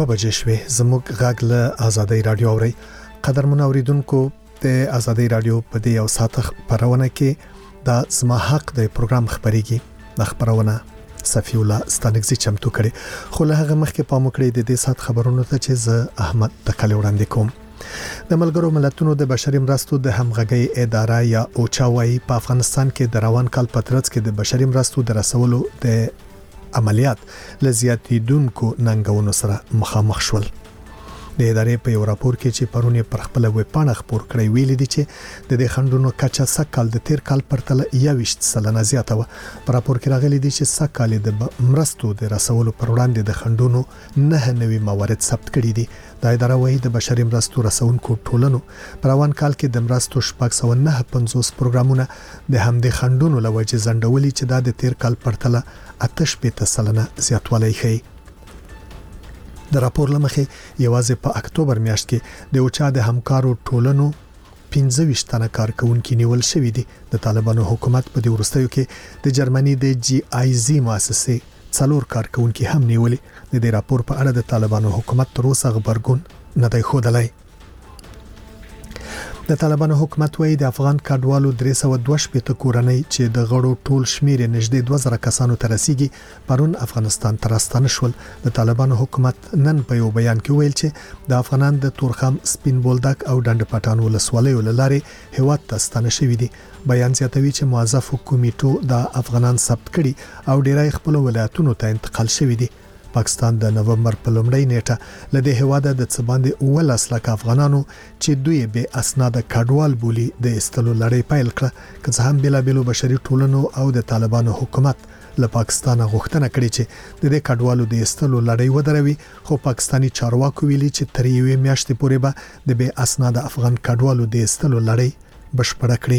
بجې شوې زموږ غږ له آزادۍ رادیو اوري قدرمن اوریدونکو د آزادۍ رادیو په دې یو ساعت خبرونه کې د زما حق د پروګرام خبريږي د خبرونه صفی الله ستانګزي چمتو کړي خو له هغه مخکې پام وکړئ د دې ساعت خبرونو ته چې زه احمد تکل وړاندې کوم د ملګرو ملتونو د بشري مرستو د همغږي اداره یا اوچاوي په افغانستان کې د روان کال په ترڅ کې د بشري مرستو د رسولو د عملیات لزیاتیدونکو ننګونو سره مخامخ شول د ادارې په یو راپور کې چې پرونی پر خپل ویب پاڼه خبر کړی ویل دي چې د دې خندونو کچا سکهال د تیر کال پرتله 21% زیاته و په راپور کې راغلي دي چې سکهال د مرستو د رسولو پر وړاندې د خندونو نه نوي موارد ثبت کړي دي د ادارې وایي د بشري مرستو رسونکو ټولنو پر روان کال کې د مرستو 950 پروګرامونه د همدې خندونو لوجه زندولي چې د تیر کال پرتله 8% زیاتوالی ښیي د راپور لمخې یوازې په اکتوبر میاشت کې د اوچا د همکارو ټولنو 15 تنه کارکونکو نیول شوې دي د طالبانو حکومت په دې وروستیو کې د جرمني د جی آی زی مؤسسې څلور کارکونکو هم نیولې د دې راپور په اړه د طالبانو حکومت تر اوسه خبرګون نه دی ښودلی د طالبانو حکومت وایي د افغان کډوالو 312 کورنۍ چې د غړو ټول شمیر نږدې 2000 کسانو ته رسیدي پرون افغانستان ته راستانه شول د طالبانو حکومت نن په یو بیان کې ویل چې د افغانان د تورخم سپین بولدک او ډنډ پټان ولسوالیو لاره هیواد ته ستانه شوې دي بیان زیاتوي چې موظف کمیټو د افغانان ثبت کړي او ډیری خپل ولایتونو ته انتقال شوې دي پاکستان د نومبر په لومړۍ نیټه لدې هواده د څباندې 19 لک افغانانو چې دوی به اسناد کډوال بولی د استلو لړۍ پیل کړه که څه هم بلابلو بشري ټولنو او د طالبانو حکومت له پاکستان غوښتنه کړې چې د دې کډوالو د استلو لړۍ ودروي خو پاکستانی چارواکو ویلي چې تر یوې میاشتې پورې به د به اسناد افغان کډوالو د استلو لړۍ بشپړه کړي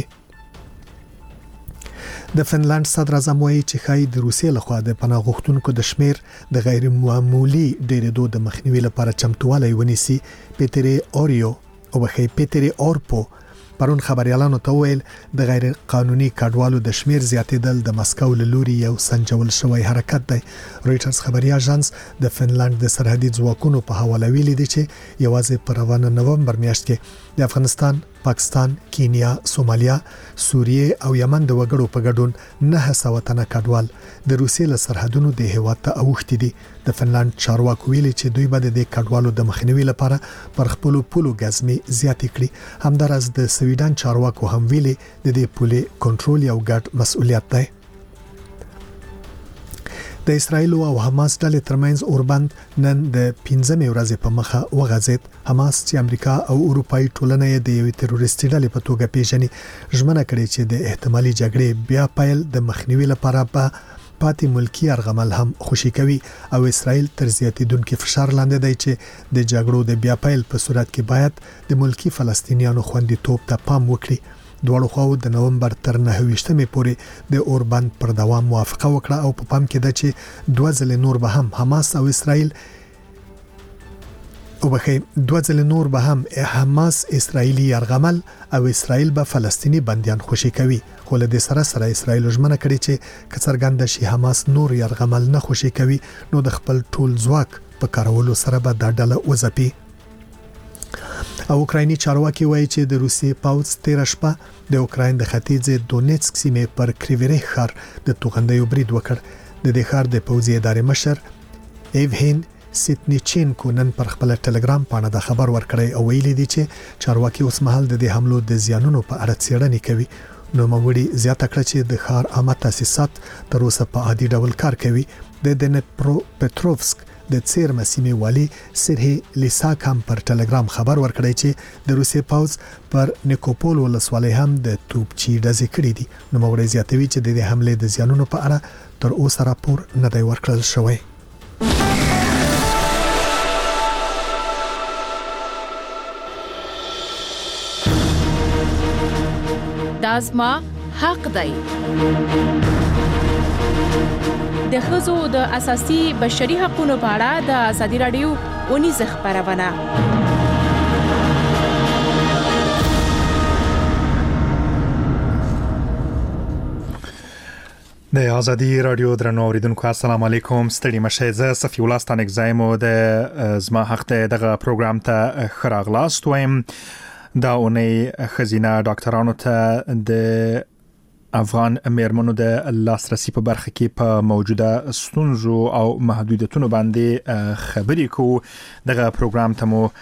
د فنلند صدر اعظم وایي چې خای د روسیې لخوا د پناه غوښتونکو د شمیر د غیر معمولی ډیرېدو د مخنیوي لپاره چمتووالی ونیسي پیټری اورپو پرون خبريالانو ته ویل د غیر قانوني کډوالو د شمیر زیاتېدل د مسکو له لوري یو سنجول شوی حرکت دی رويټرز خبري اژانس د فنلند د سرحدي ځواکونو په حواله ویلي دی چې یوازې په روانه نومبر میاشت کې د افغانستان پاکستان کینیا سومالیا سوریه او یمن د وګړو په ګډون 900 تنه کډوال د روسیې له سرحدونو د هیواد ته اوښتي دي د فنلند چارواکو ویلي چې دوی به د کډوالو د مخنیوي لپاره پر خپل پولو غزمي زیاتې کړي همدارس د سویډن چارواکو هم ویلي د دې پولي کنټرول یو ګډ مسؤلیت دی د اسرایل او حماس ډلې ترمنځ اوربند نن د 15 ورځې په مخه وغځید حماس چې امریکا او اروپאי ټولنه د یوې تروریستي ډلې په توګه پیژني ژمنه کړې چې د احتمالي جګړې بیا پیل د مخنیوي لپاره په پاتې ملکی ارغمل هم خوشی کوي او اسرایل تر زیاتیدونکو فشار لاندې دی چې د جګړو د بیا پیل په صورت کې باید د ملکی فلسطینیانو خوندیتوب ته پام وکړي دواړو خواو د نومبر تر 9مې پورې د اوربند پر دوام موافقه وکړه او په پام کې ده چې دوه ځله نور به هم حماس او اسرایل حماس اسرایلی یرغمل او اسرایل به فلسطینی بنديان خوشی کوي خو له دې سره اسرایل ژمنه کړې چې کڅرګند شي حماس نور یرغمل نه خوشی کوي نو د خپل ټول ځواک په کارولو سره به د ډله وځپي او اوکرایني چارواکي وایي چې د روسي پاوڅ 13 شپه د اوکراین د ختیځ دونیتسک سیمې پر کریویری ښار د توغندیو برید وکړ د دې ښار د پوځي ادارې مشر ایوهین سیتنیچینکو نن پر خپل ټلګرام باندې د خبر ورکړی او ویلي دي چې چارواکي اوس مهال د دې حملو د زیانونو په اړه څېړنې کوي نو موږ زیاته کړ چې د ښار عامه تاسیسات تر اوسه په عادي ډول کار کوي د دنپرو پټروفسک د څیرمه سیمې والی سرهی لیساک هم پر ټلګرام خبر ورکړی چې د روسي پاوز پر نیکوپول ولسوالۍ هم د توپچی ډزې کړې دي نو موږ زیاتوي چې د دې حمله د زیانونو په اړه تر اوسه راپور نه دی ورکړل شوی دازما حق دی د ښځو د اساسي بشري حقوقو په اړه د ازادي رادیو اونیز خبرونه د ازادي رادیو درنو اوریدونکو السلام علیکم ستړي مشه زه صفی الله ستانک زایمو د زما حق دغه پروګرام ته خراغلاست وایم دا اونۍ خزینه ډاکټرانو ته د افغان میرمنو د لاسرسي په برخه کې په موجوده ستونزو او محدودیتونو باندې خبرې کوو دغه پروګرام ته مو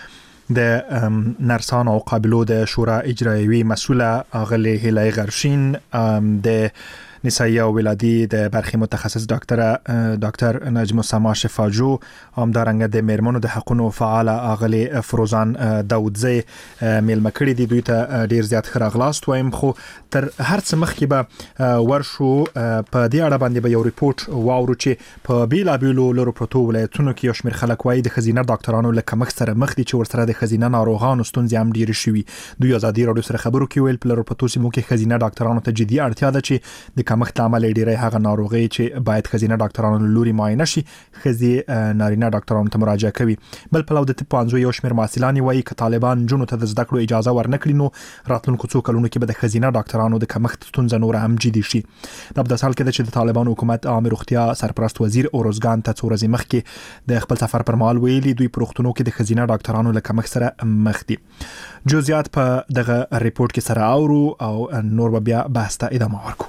د نرسانو او قابلو د شورا اجرایوي مسؤله اغلی هلای غرشین د نسایی او ولادي د برخې متخصص ډاکټر نجم السما شفاجو همدارنګه د میرمنو د حقوقو فعال اغلی فروزان داودزی میلمه کړي دي دوی ته ډیر زیات خراغلاست وایم خو تر هر څه مخکې به ورشو په دې اړه باندې به یو ریپورت واورو چې په بیلابیلو لورو پروتو ولایتونو کې یو شمېر خلک وایي د خزینه ډاکټرانو له کمښت سره مخ دي چې ورسره د خزینه ناروغانو ستونزې هم ډېرې شوي دوی ازادي رادیو سره خبرو کې ویل په لورو پروتو سیمو کې خزینه ډاکټرانو ته جدي اړتیا ده چې د کمښت عمل ډیری هغه ناروغي چې باید خزینه ډاکټرانو لوري معاینه شي خزي نارینه ډاکټرانو ته مراجعه کوي بل په لور د طب یو شمېر محصلان وایي ک طالبان جنونو ته د زده کړو اجازه ورنکړي نو راتلونکو څو کلونو کې به د خزینه ډاکټرانو د کمښت ستونزه نور هم جدي شي دا په داسال کې چې د طالبان حکومت عام روغتیا سرپرست وزیر اورزګان ته څو ورځې مخکې د خپل سفر پر مهال ویلي دوی پروختونو کې د خزینه ډاکټرانو له کمښت سره مخ دي جزئیات په دغه ریپورت کې سره اورو او نور بیا بحث ته ادامه ورکو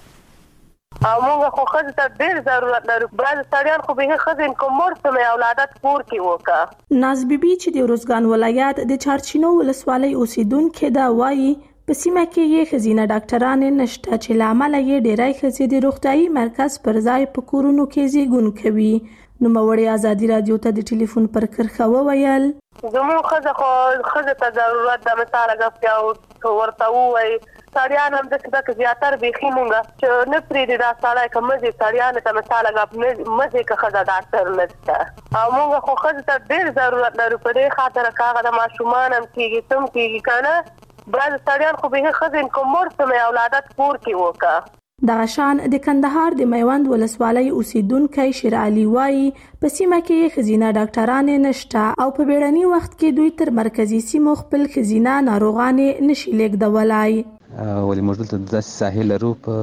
موږ خو خځه ته ډېر ضرورت لرو بعض سړیان خو به خځین کومور سمې اولادت کور کې وکا ناز بیبي چې د روزګان ولایت د چارچینو ولسوالۍ اوسیدونکو دا وایي په سیمه کې یې خزینه ډاکټران نشته چې لامل یې ډېرای خزې د روغتيایي مرکز پر ځای په کورونو کې زیږون کوي نو موري ازادي رادیو ته د ټلیفون پر کرخه وویل زموږ خځه ته ضرورت د مثال غوښتو ورته وای سړیان هم د څه زیاتره بيخي مونږه چې نه پریږدي دا سړی کوم دي سړیان ته مثال غوښتو مزه که خځه ډاکټر نشته او مونږ خو خځه ته ډېر ضرورت لرو په دې خاطر کاغه د ماشومان هم کېږي تم کېږي کنه بعض سړیان خو به خځین کومور سمې اولادت کور کې وکا دغه شان د کندهار د میوند ولسوالۍ اوسیدونکو شیر علي وایي په سیمه کې خزینه ډاکټران نشته او په بیړني وخت کې دوی تر مرکزی سیمو خپل خزینه ناروغان نشي لیږدولای ولې موږ دلته د ساحل لرو په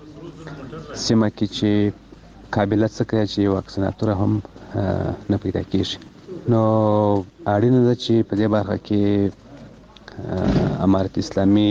سیمه کې چې قابلیت څخه چې واکسیناتور هم نه پیدا کیږي نو اړینه ده چې په دې برخه کې امارت اسلامي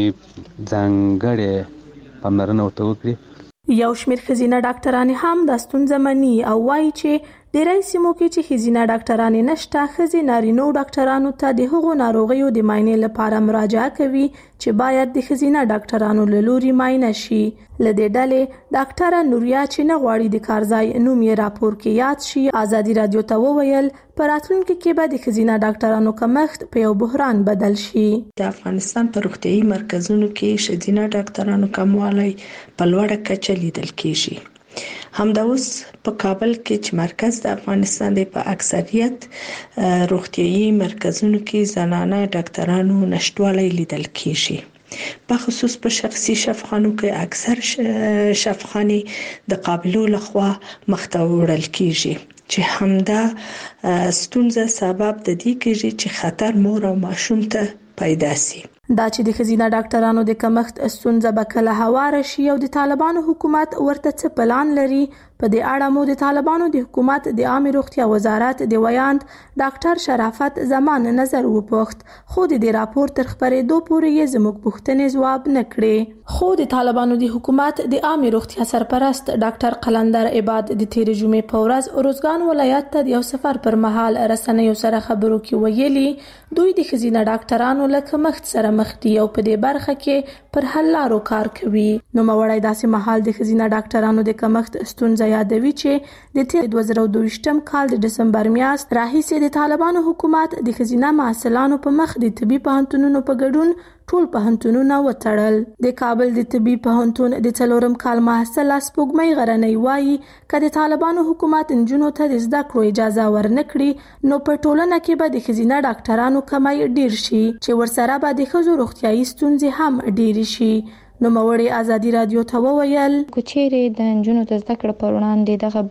ځانګړې پاملرنه ورته وکړي یو شمېر خزینه ډاکټران هم د ستونزه مني او وایي چې ډېری سیمو کې چې خزینه ډاکټران نشته خزي نارینو ډاکټرانو ته د هغو ناروغیو د معاینې لپاره مراجعه کوي چې باید د خزینه ډاکټرانو له لوري معاینه شي لدې ډلې ډاکټر نوریا چې نه غواړي د کارځای نوم یې راپور کې یاد شي ازادي رادیو ته وویل پر راتلونکي کې به د خزینه ډاکټرانو کمښت په یو بحران بدل شي د افغانستان په روغتيایي مرکزونو کې خزینه ډاکټرانو کموالی په لوړه کچه لیدل کیږي همدا اوس په کابل کې چې مرکز د افغانستان دی په اکثریت روغتيایي مرکزونو کې زنانه ډاکټرانو نشټوالی لیدل کیږي په خصوص په شخصي شفاخانو کې اکثر شفاخانې د قابلو لخوا مخته وړل کیږي چې همدا ستونزه سبب د دې کېږي چې خطر مور او ماشوم ته پیدا سي دا چې د خزینه ډاکټرانو د کمښت ستونزه به کله هواره شي او د طالبانو حکومت ورته څه پلان لري په دې اړه مو د طالبانو د حکومت د عامه روغتیا وزارت د ویاند ډاکټر شرافت زمان نظر وپوښت خو د دې راپور تر خبرېدو پورې یې زموږ پوښتنې ځواب نه کړې خو د طالبانو د حکومت د عامه روغتیا سرپرست ډاکټر قلندر عباد د تیر جمعې په ورځ اورزګان ولایت ته د یو سفر پر مهال رسنیو سره خبرو کې ویلي دوی د خزینه ډاکټرانو له کمښت سره مخ دي او په دې برخه کې پر حل لارو کار کوي نو موړی داسې مهال د خزینه ډاکټرانو د کمښت ستونزه یادوي چې د تیر 2022 کال د دسمبر میاشت راهیسې د طالبانو حکومت د خزینه محصلانو په مخ د طبي پوهنتونونو په ګډون ټول پوهنتونونه وتړل د کابل د طبي پوهنتون د 4م کال محصل سپوږمۍ غرنۍ وایي چې د طالبانو حکومت انجونو ته د زده کړو اجازه ورنکړي نو په ټولنه کې به د خزینه ډاکټرانو کمی ډیر شي چې ورسره به د ښځو روغتيایي ستونزې هم ډیر شي نو موري ازادي رادیو ته وویل کوچېره د انجونو د زده کړو پر وړاندې دغه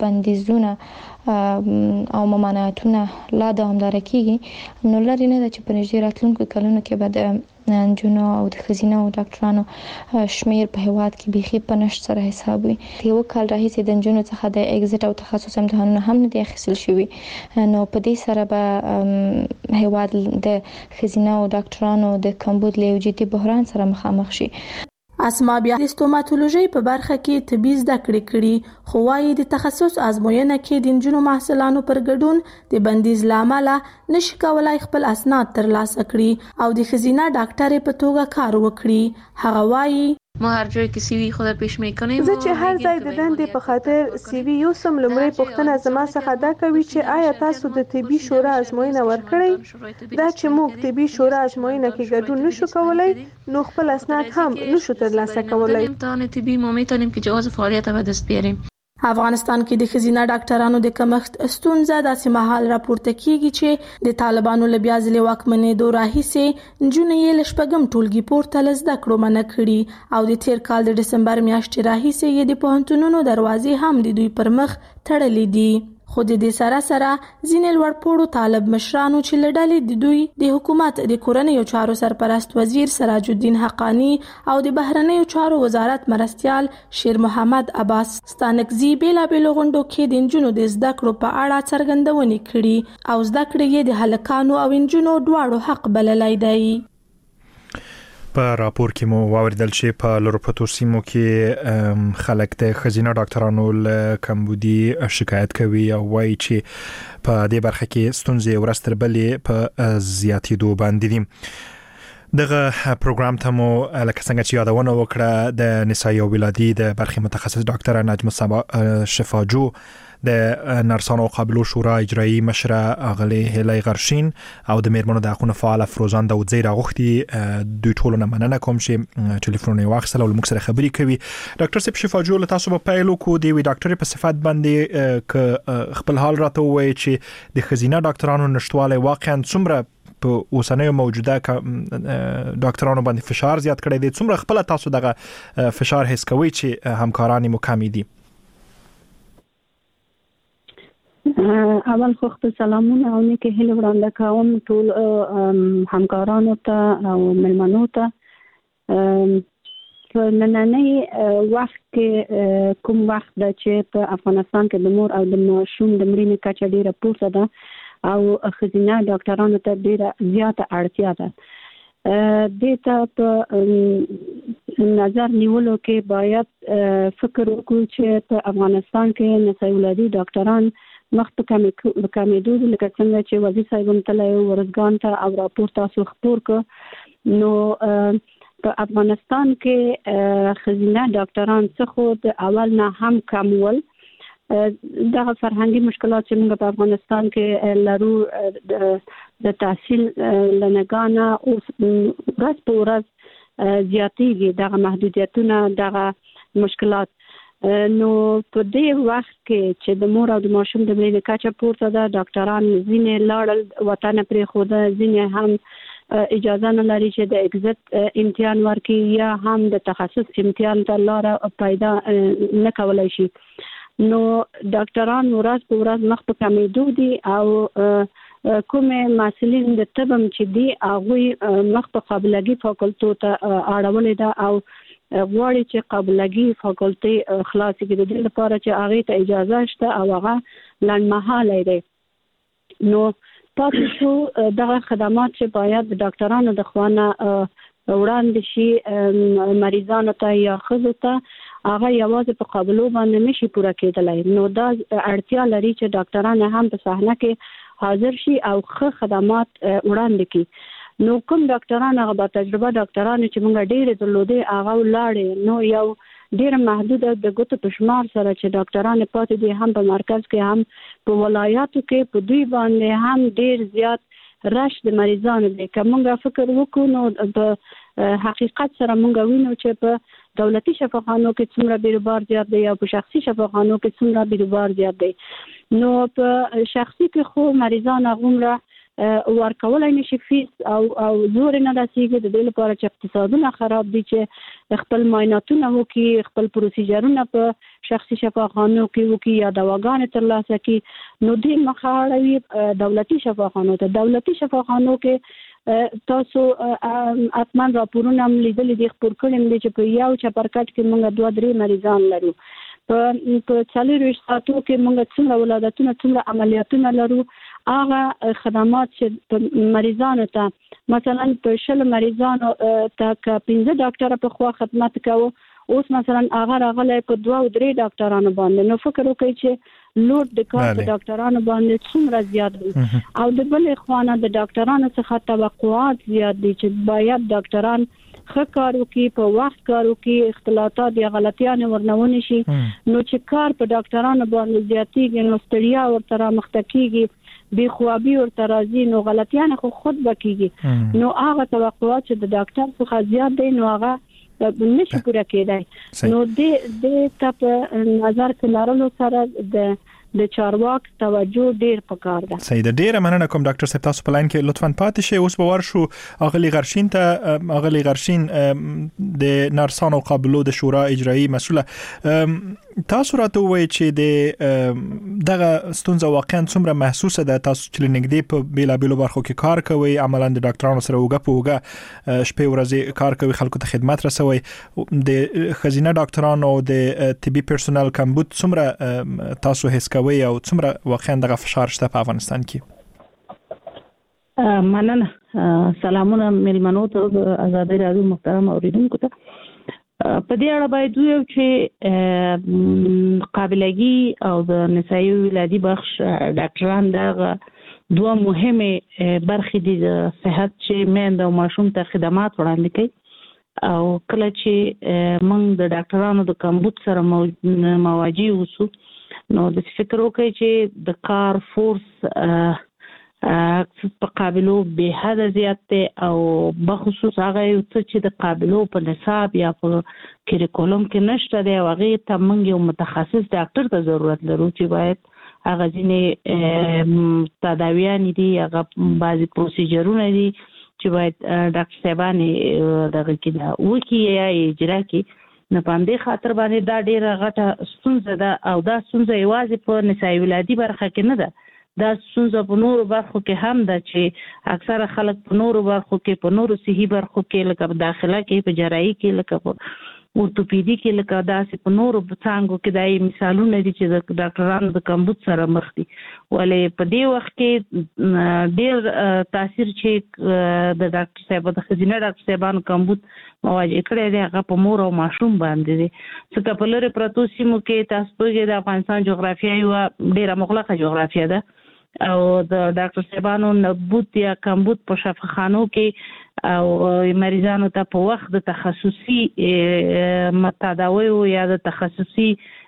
بندیزونه او ممانعتونه لا دوامدار کیږي نو لري نه چې په نږدې راتلونکو کلونو کې به د جنو او د خزینه او ډاکټرانو شمیر په هواد کې بيخي په نشټ سره حساب وي. یو کال راهیسې د جنو څخه د ایگزیټ او تخصص امتحانونه هم نه دي اخیستل شوي، نو په دې سره به هواد د خزینه او ډاکټرانو د کمبود له جدي بحران سره مخامخ شي. اسما بیا د ستوماتولوژي په برخه کې طبي زده کړې کړې، خو وايي د تخصص ازموینه کې د جنونو محصلانو پر ګډون د بندیز لامل نشي کولای خپل اسناد ترلاسه کړي او د خزینه ډاکټر په توګه کار وکړي. هغه وايي ما هر جای کې سی وی خود پیش میکنیم. زه چې هر ځای د دندې په خاطر سی وی یوسم، لومړی پوښتنه زما څخه دا کوي چې آیا تاسو د طبي شورا ازموینه ورکړئ؟ دا چې موږ طبي شورا ازموینه کې ګډون نشو کولای، نو خپل اسناد هم نشو ترلاسه کولای. امتحان طبي ما میتونیم که جواز فعالیت به دست بیاریم. افغانستان کې د خزینه ډاکټرانو د کمښت ستونزه داسې مهال راپورته کیږي چې د طالبانو له بیا ځلې واکمنېدو راهیسې نجونې یې له شپږم ټولګي پورته له زده کړو منع کړي او د تیر کال د ډسمبر میاشتې راهیسې یې د پوهنتونونو دروازې هم د دوی پر مخ تړلې دي. خو د دې سره سره ځینې لوړپوړو طالب مشرانو چې له ډلې د دوی د حکومت د کورنیو چارو سرپرست وزیر سراج الدین حقانی او د بهرنیو چارو وزارت مرستیال شیر محمد عباس ستانکزي بیلابېلو غونډو کې د نجونو د زده کړو په اړه څرګندونې کړي او زده کړې یې د هلکانو او نجونو دواړو حق بللی دی. په راپور کې مو واوریدل چې په لورپتو سیمو کې خلک د خزینه ډاکټرانو له کمبودي شکایت کوي او وایي چې په دې برخه کې ستونزې ورستر بلې په زیاتېدو باندې دي. دغه پروګرام ته مو لکه څنګه چې یادونه وکړه د نسایي او ولادي د برخې متخصص ډاکټر نجم شفاجو، د نرسانو قابلو شورا اجرایی مشره اغلی هلی غرشین او د میرمنو د حقوقو فعال فروزان داودزی راغوختي دوی ټول نه مننه کوم چې ټلیفون یې واخیستل او موږ سره خبرې کوي. ډاکټر صاحب شفاجو، له تاسو په پیلو کو دی وی ډاکټر په صفات باندې ک خپل حال راته وایي چې د خزینه ډاکټرانو نشټواله واقعا څومره په اوسنیو موجوده ډاکټرانو باندې فشار زیات کړی دی، څومره خپل تاسو دغه فشار حس کوي چې همکارانی مو کمی دي؟ اول خو خپل سلامونه او نیکه هیله وړاندې کوم ټول همکارانو ته او ملمنو ته. په نننۍ وخت کې کوم وخت د چې په افغانستان کې د مور او د ماشوم د مړینې کچه ډیره پورته ده او خزینه ډاکټرانو ته ډیره زیاته اړتیا ده. دې ته په نظر نیولو کې باید فکر وکړو چې په افغانستان کې نسایي ولادي ډاکټران مخ په کمیدو دي، لکه څنګه چې وزیر صاحب هم تللی ورزګان ته او راپور تاسو خپور کړ. نو په افغانستان کې خزینه ډاکټران څخه د اول نه هم کم ول. دغه فرهنګي مشکلات چې موږ په افغانستان کې لرو د تحصیل لنګانه اوس ورځ په ورځ زیاتېږي، دغه محدودیتونه، دغه مشکلات. نو په دې وخت کې چې د مور او د ماشوم د مړینې کچه پورته ده، ډاکټران ځینې لاړل وطن پرېښوده، ځینې هم اجازه نه لري چې د ایگزیټ امتحان ورکړي یا هم د تخصص امتحان ته لاره پیدا نه کولی شي. نو ډاکټران ورځ په ورځ مخ په کمیدو دي او کومه مسلین د طبم چې دی هغه مخ په قابلګي فاکولټو ته اړولې ده او غواړي چې قابلګي فاکولټي خلاص کړي، د دې لپاره چې هغه ته اجازه شته او هغه لنډمهاله دی. نو تاسو شو دغه خدمات چې باید د ډاکټرانو د خوانه وړاندې شي مریضانو ته یا ښځو ته، هغه یوازې په قابلو باندې نشي پوره کېدلی. نو دا اړتیا لري چې ډاکټران هم په صحنه کې حاضر شي او ښه خدمات وړاندې کړي. نو کوم ډاکټران هغه با تجربه ډاکټران چې موږ ډېر درلودي هغه ولاړې، نو یو ډېر محدود د ګوتو په شمار سره چې ډاکټران پاتې دي، هم په مرکز کې هم په ولایاتو کې، په دوی باندې هم ډېر زیات رش د مریضانو دی. که موږ فکر وکړو نو په حقیقت سره موږ وینو چې په دولتي شفاخانو کې څومره بیروبار زیات دی او په شخصي شفاخانو کې څومره بیروبار زیات دی. نو په شخصي کې خو مریضان هغومره ورکولای نشي فیس او زور نه رسیږي، د دې لپاره چې اقتصادونه خراب دي چې خپل معایناتونه وکړي، خپل پروسیجرونه په شخصي شفاخانو کې وکړي یا دواګانې ترلاسه کړي. نو دې مخه اړوي دولتي شفاخانو ته. دولتي شفاخانو کې تاسو اتمن راپورونه هم لیدل دي خبر کړم چې په یو چپرکټ کې موږ 2-3 مریضان لرو په 40 ساعتو کې موږ څومره ولادتونه څومره عملیاتونه لرو هغه خدمات چې مریضانو ته مثلا په 10 مریضانو ته 15 ډاکټر په خوا خدمت کوي اوس مثلا هغه راغلی په 2-3 ډاکټرانو باندې نو فکر وکړئ چې لوډ د کار په ډاکټرانو باندې څومره زیات دی او د بل خوانه د ډاکټرانو څخه توقعات زیات دي چې باید ډاکټران ښه کار وکړي په وخت کار وکړي اختلاطات یا غلطیان ورنونه شي نو چې کار په ډاکټرانو باندې زیاتېږي نو ستړیا ورته رامخته کیږي بې خوابي ورته راځي نو غلطیان خود بکیږي نو هغه توقعات چې د ډاکټر څخه زیات دي نو هغه نشي پوره کېدای نو د تپ نظر کې لرلو سره د چارواک توجه ډیر پکار ده. صحیح ده. ډیره مننه کوم ډاکټر صاحب تاسو په لاین کې لطفاً پاتې شئ. اوس به ورشو اغلی غرشین ته. اغلی غرشین د نرسانو قابلو د شورا اجرایی مسوله تاسو راته وایي چې د دغه ستونزه واقعا څومره محسوسه ده. تاسو چې نږدې په بیلابیلو برخو کې کار کوئ عملاً د ډاکټرانو سره وګه په وګه شپې ورځې کار کوي خلکو ته خدمت رسوي د خزینه ډاکټرانو او د طبي پرسونل کمبود څومره تاسو هیڅ او څومره واقعا دغه فشار شته په افغانستان کې؟ مننه. سلامونه ملمنو ته د آزادۍ رادیو محترم اوریدونکو ته. په دې اړه باید ویو چې قابلګي او د نسایي ولادي بخش ډاکټران دغه دوه مهمه برخې دي د صحت چې میندو او ماشوم ته خدمات وړاندې کوي او کله چې موږ د ډاکټرانو د کمبود سره مواجه اوسو نو د فکر وکړي چې د کار فورس په قابلو به حد زیات دی او بخصوص هغه چې د قابلو په نصاب یا په کریکولم کې نشته دی هغه ته موږ یو متخصص ډاکټر ته ضرورت لرو چې باید هغه ځینې تداویان دي هغه بعضي پروسیجرونه دي چې باید ډاکټر صاحبانې دغه کې وکړي یا اجرا کړي. نه پاندې خاطر باندې دا ډیره غټه ستونزه ده او دا ستونزه یوازې په نسایي ولادي برخه کې نه ده دا ستونزه په نورو برخو کې هم ده چې اکثره خلک په نورو برخو کې په نورو صحي برخو کې لکه په داخله کې په جراحي کې لکه په اورتوپیدي کې لکه داسې په نورو څانګو کې دای مثالونه دي چې د ډاکټرانو د کمبود سره مخ دي ولې په دې وخت کې ډیر تاثیر چې د ډاکټر صاحب د خزینه ډاکټر صاحبانو کمبود مواجه کړی دی هغه په مور او ماشوم باندې دي. څنګه په لری پروتو سیمو کې تاسو په د افغانستان جغرافیه یو ډیره مغلقه جغرافیه ده او د ډاکټر صاحبانو نبوت یا کمبود په شفاخانو کې او مریضانو ته په وخت د تخصصي تداوی یا د تخصصي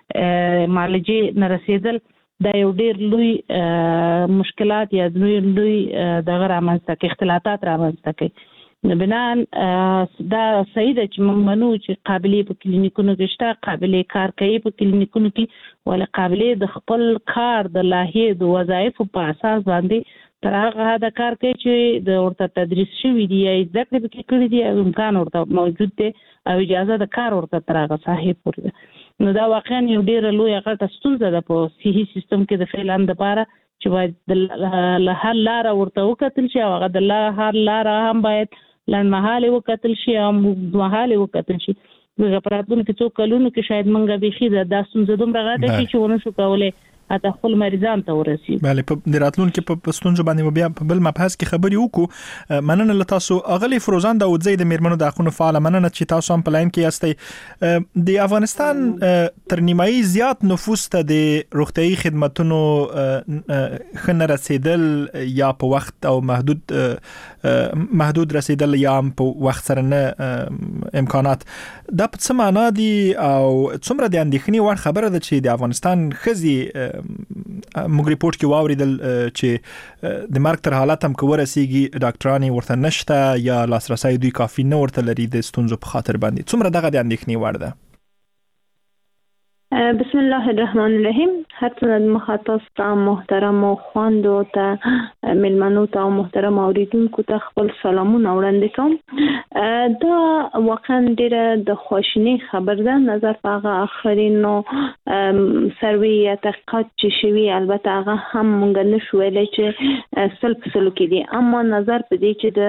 معالجې نه رسیدل دا یو ډیر لوی مشکلات یا لوی دغه رامنځته کې اختلاطات رامنځته کوي. بنان دا صحیح ده چې موږ منو چې قابلیت په کلینیکونو کې شته قابلیت کار کوي په کلینیکونو کې ولې قابلیت د خپل کار د لاهې د وظایفو په اساس باندې تر هغه د کار کوي چې د ورته تدریس شوی دی یا زده کړې پکې کړې دي او امکان ورته موجود دی او اجازه د کار ورته تر هغه صاحب پورې نو دا واقعا یو ډیر لوی غټه ستونزه ده په صحي سیستم کې د فعلان لپاره چې باید له هر لار ورته وکتل شي او هغه د هر لار هم باید لنمحاله وکتل شي او مهاله وکتل شي. د غپراتونو کې څو کلونو کې شاید منګه بيخي د ستونزې دومره غټه شي چې ونه شو کولای اته خپل مریضان ته ورسي. بله په دراتلون کې په ستونزو باندې بیا په بل مبحث کې خبري وکړو. مننه له تاسو اغلی فروزان د وځي د میرمنو د حقوقو فعال مننه چې تاسو هم په لاین کې یاستئ. د افغانستان تر نیمایي زیات نفوس ته د روغتيایي خدماتو خنه رسیدل یا په وخت او محدود رسیدل یا په وخت سره نه امکانات دا په څه معنا دي او څومره د اندېښنې وړ خبره ده چې د افغانستان خزي موږ ریپورت کې واوریدل چې د مرګ تر حالت هم ورسیږي ډاکټرانی ورته نشته یا لاسرسي دوی کافي نه ورته لري د ستونزو په خاطر باندې څومره دغه د اندېښنې وړ ده؟ بسم الله الرحمن الرحیم. هرڅه مخاطب ته محترم خواندو ته ملمنو ته محترم اوریدونکو ته خپل سلامونه وړاندې کوم. دا واقعا ډیره د خوشنی خبر ده. نظر په هغه اخرینو سروي یا تحقیقات چې شوي البته هغه هم مونږ نشو ویلی چې سل په سلو کې دي، اما نظر په دې چې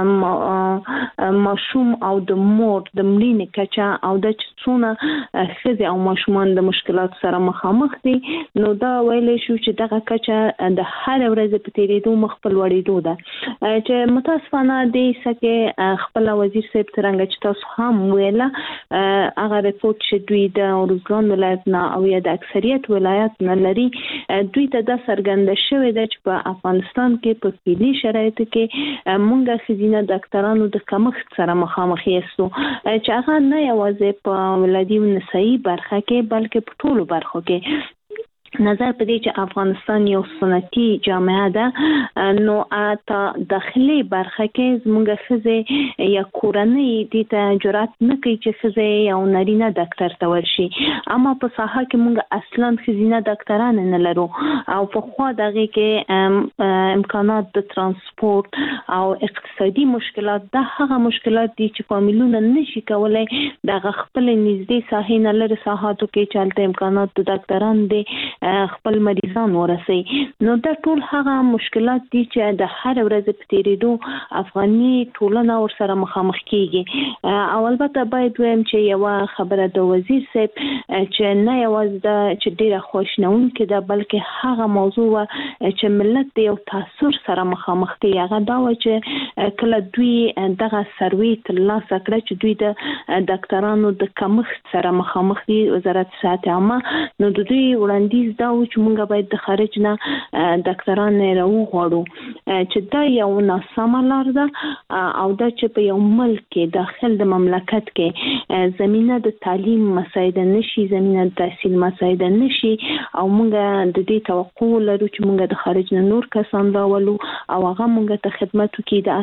د ماشوم او د مور د مړینې کچه او د څونه ښځې او ماشومان د مشکلات سره مخامخ دي، نو دا ویلی شو چې دغه کچه د هر ورځ په تیریدو مخ په لوړېدو ده، چې متاسفانه دې سکه خپل وزیر صاحب څنګه چې تاسو هم ویله هغه ریپورت چې دوی د اروزګان ولایت نه او یا د اکثریت ولایت نه لري، دوی ته دا څرګنده شوې ده چې په افغانستان کې په فعلي شرایطو کې مونږ ښځینه ډاکټرانو د کمښت سره مخامخ یاستو، چې هغه نه یوازې په ولادي او نسایي برخه کې بلکې په ټولو برخو کې. نظر په دې چې افغانستان یو سنتي جامعه ده، نو تا داخلي برخه کې زموږ ښځې یا کورنۍ دې ته جرأت نه کوي چې ښځې یو نارینه ډاکټر ته ورشي، اما په ساحه کې موږ اصلا ښځینه ډاکټران نه لرو او په خوا دغه کې امکانات د ترانسپورت او اقتصادي مشکلات، دا هغه مشکلات دي چې فامیلونه نشي کولای دغه خپل نږدې ساحې نه لري ساحاتو کې چالت امکانات د ډاکټران دي خپل مریضان ورسي. نو دا ټول هغه مشکلات دي چې د هر ورځ په تیریدو افغاني ټولنه ورسره مخامخ کیږي. او البته باید ویم چې یو خبره د وزیر صاحب چې نه یوازې د چې ډیره خوشنونکې ده بلکې هغه موضوع چې ملت د یو تاثر سره مخامخ دی، هغه دا و چې کله دوی دغه سروي ترلاسه کړه چې دوی د ډاکټرانو د کمښت سره مخامخ دي، وزارت صحت عامه، نو د دوی وړاندیز دا و چې موږ باید د خارج نه ډاکټران راوغواړو، چې دا یو ناسمه لار ده او دا چې په یو ملک کې داخل د مملکت کې زمینه د تعلیم مساعده نشي، زمینه د تحصیل مساعده نشي، او موږ د دې توقع لرو چې موږ د خارج نه نور کسان راولو او هغه موږ ته خدمت وکړي، د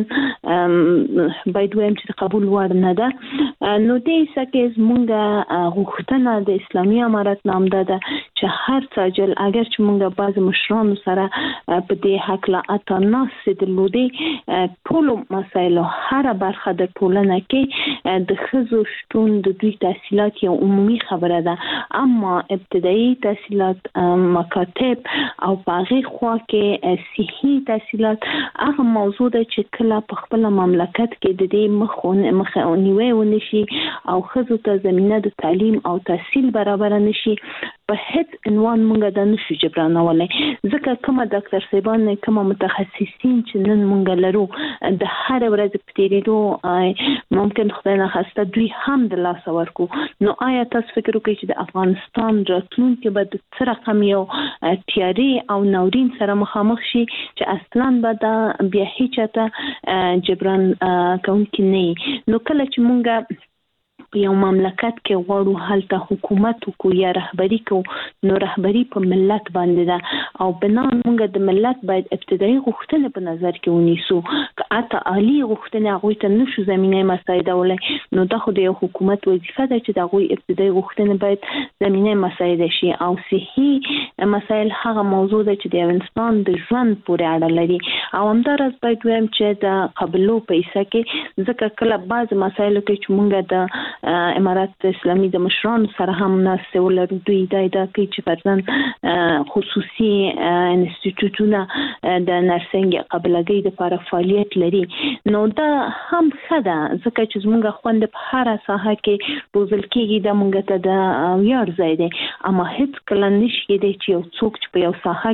اصلا باید ویم چې قبول وړ نه ده. نو دې سکه موږ غوښتنه د اسلامي امارت نام ده چې هر څاجل اگر چې موږ بعض مشرانو سره په دې حق لا اتناس درلودي، ټول مسایل هر برخه د ټولنه کې د ښځو شتون د دوی تحصیلات یو عمومي خبره ده، اما ابتدایي تحصیلات مکاتب او باغی خوا کې صحي تحصیلات هغه موضوع ده چې کله په خپل مملکت کې د دې مخنیوي ونشي او ښځو ته زمینه د تعلیم او تحصیل برابر نشي، په هیڅ عنوان موږ د نشو جبرانولای. ځکه کومه ډاکټر صاحبان کومه متخصصین چې نن موږ لرو د هر ورځ په تیریدو ممکن خدای نخواسته دوی هم د لاس ورکو، نو آیا تاسو فکر وکړئ چې د افغانستان راتلونکي به د څه رقم یو تیاري او ناورین سره مخامخ شي چې اصلا به دا بیا هیڅ ته جبران کوونکی نه. نو کله چې موږ یو مملکت کې غواړو هلته حکومت کو یا رهبری کو، نو رهبری په ملت باندې ده او بنا موږ د ملت باید ابتدایي غوښتنې په نظر کې ونیسو، که اته عالی غوښتنې هغوی ته نشو زمینه مساعده ولای، نو دا خو د یو حکومت وظیفه ده چې د هغوی ابتدایي غوښتنې باید زمینه مساعده شي. او صحي مسایل هغه موضوع ده چې د انسان د ژوند پورې اړه لري، او همداراز باید ویم چې د قبلو پیسه کې ځکه کله بعض مسایلو کې چې موږ د امارات اسلامي د مشرانو سره هم ناسته ولرو، دوی دا کوي چې فرضاً خصوصي انسټیټیوټونه د نرسنګ قبلګۍ لپاره فعالیت لري، نو دا هم ښه ده ځکه چې زموږ خوند په هر ساحه کې روزل کېږي، دا موږ ته د ویاړ ځای دی، اما هیڅ کله نشي کېدای چې یو څوک چې په یو ساحه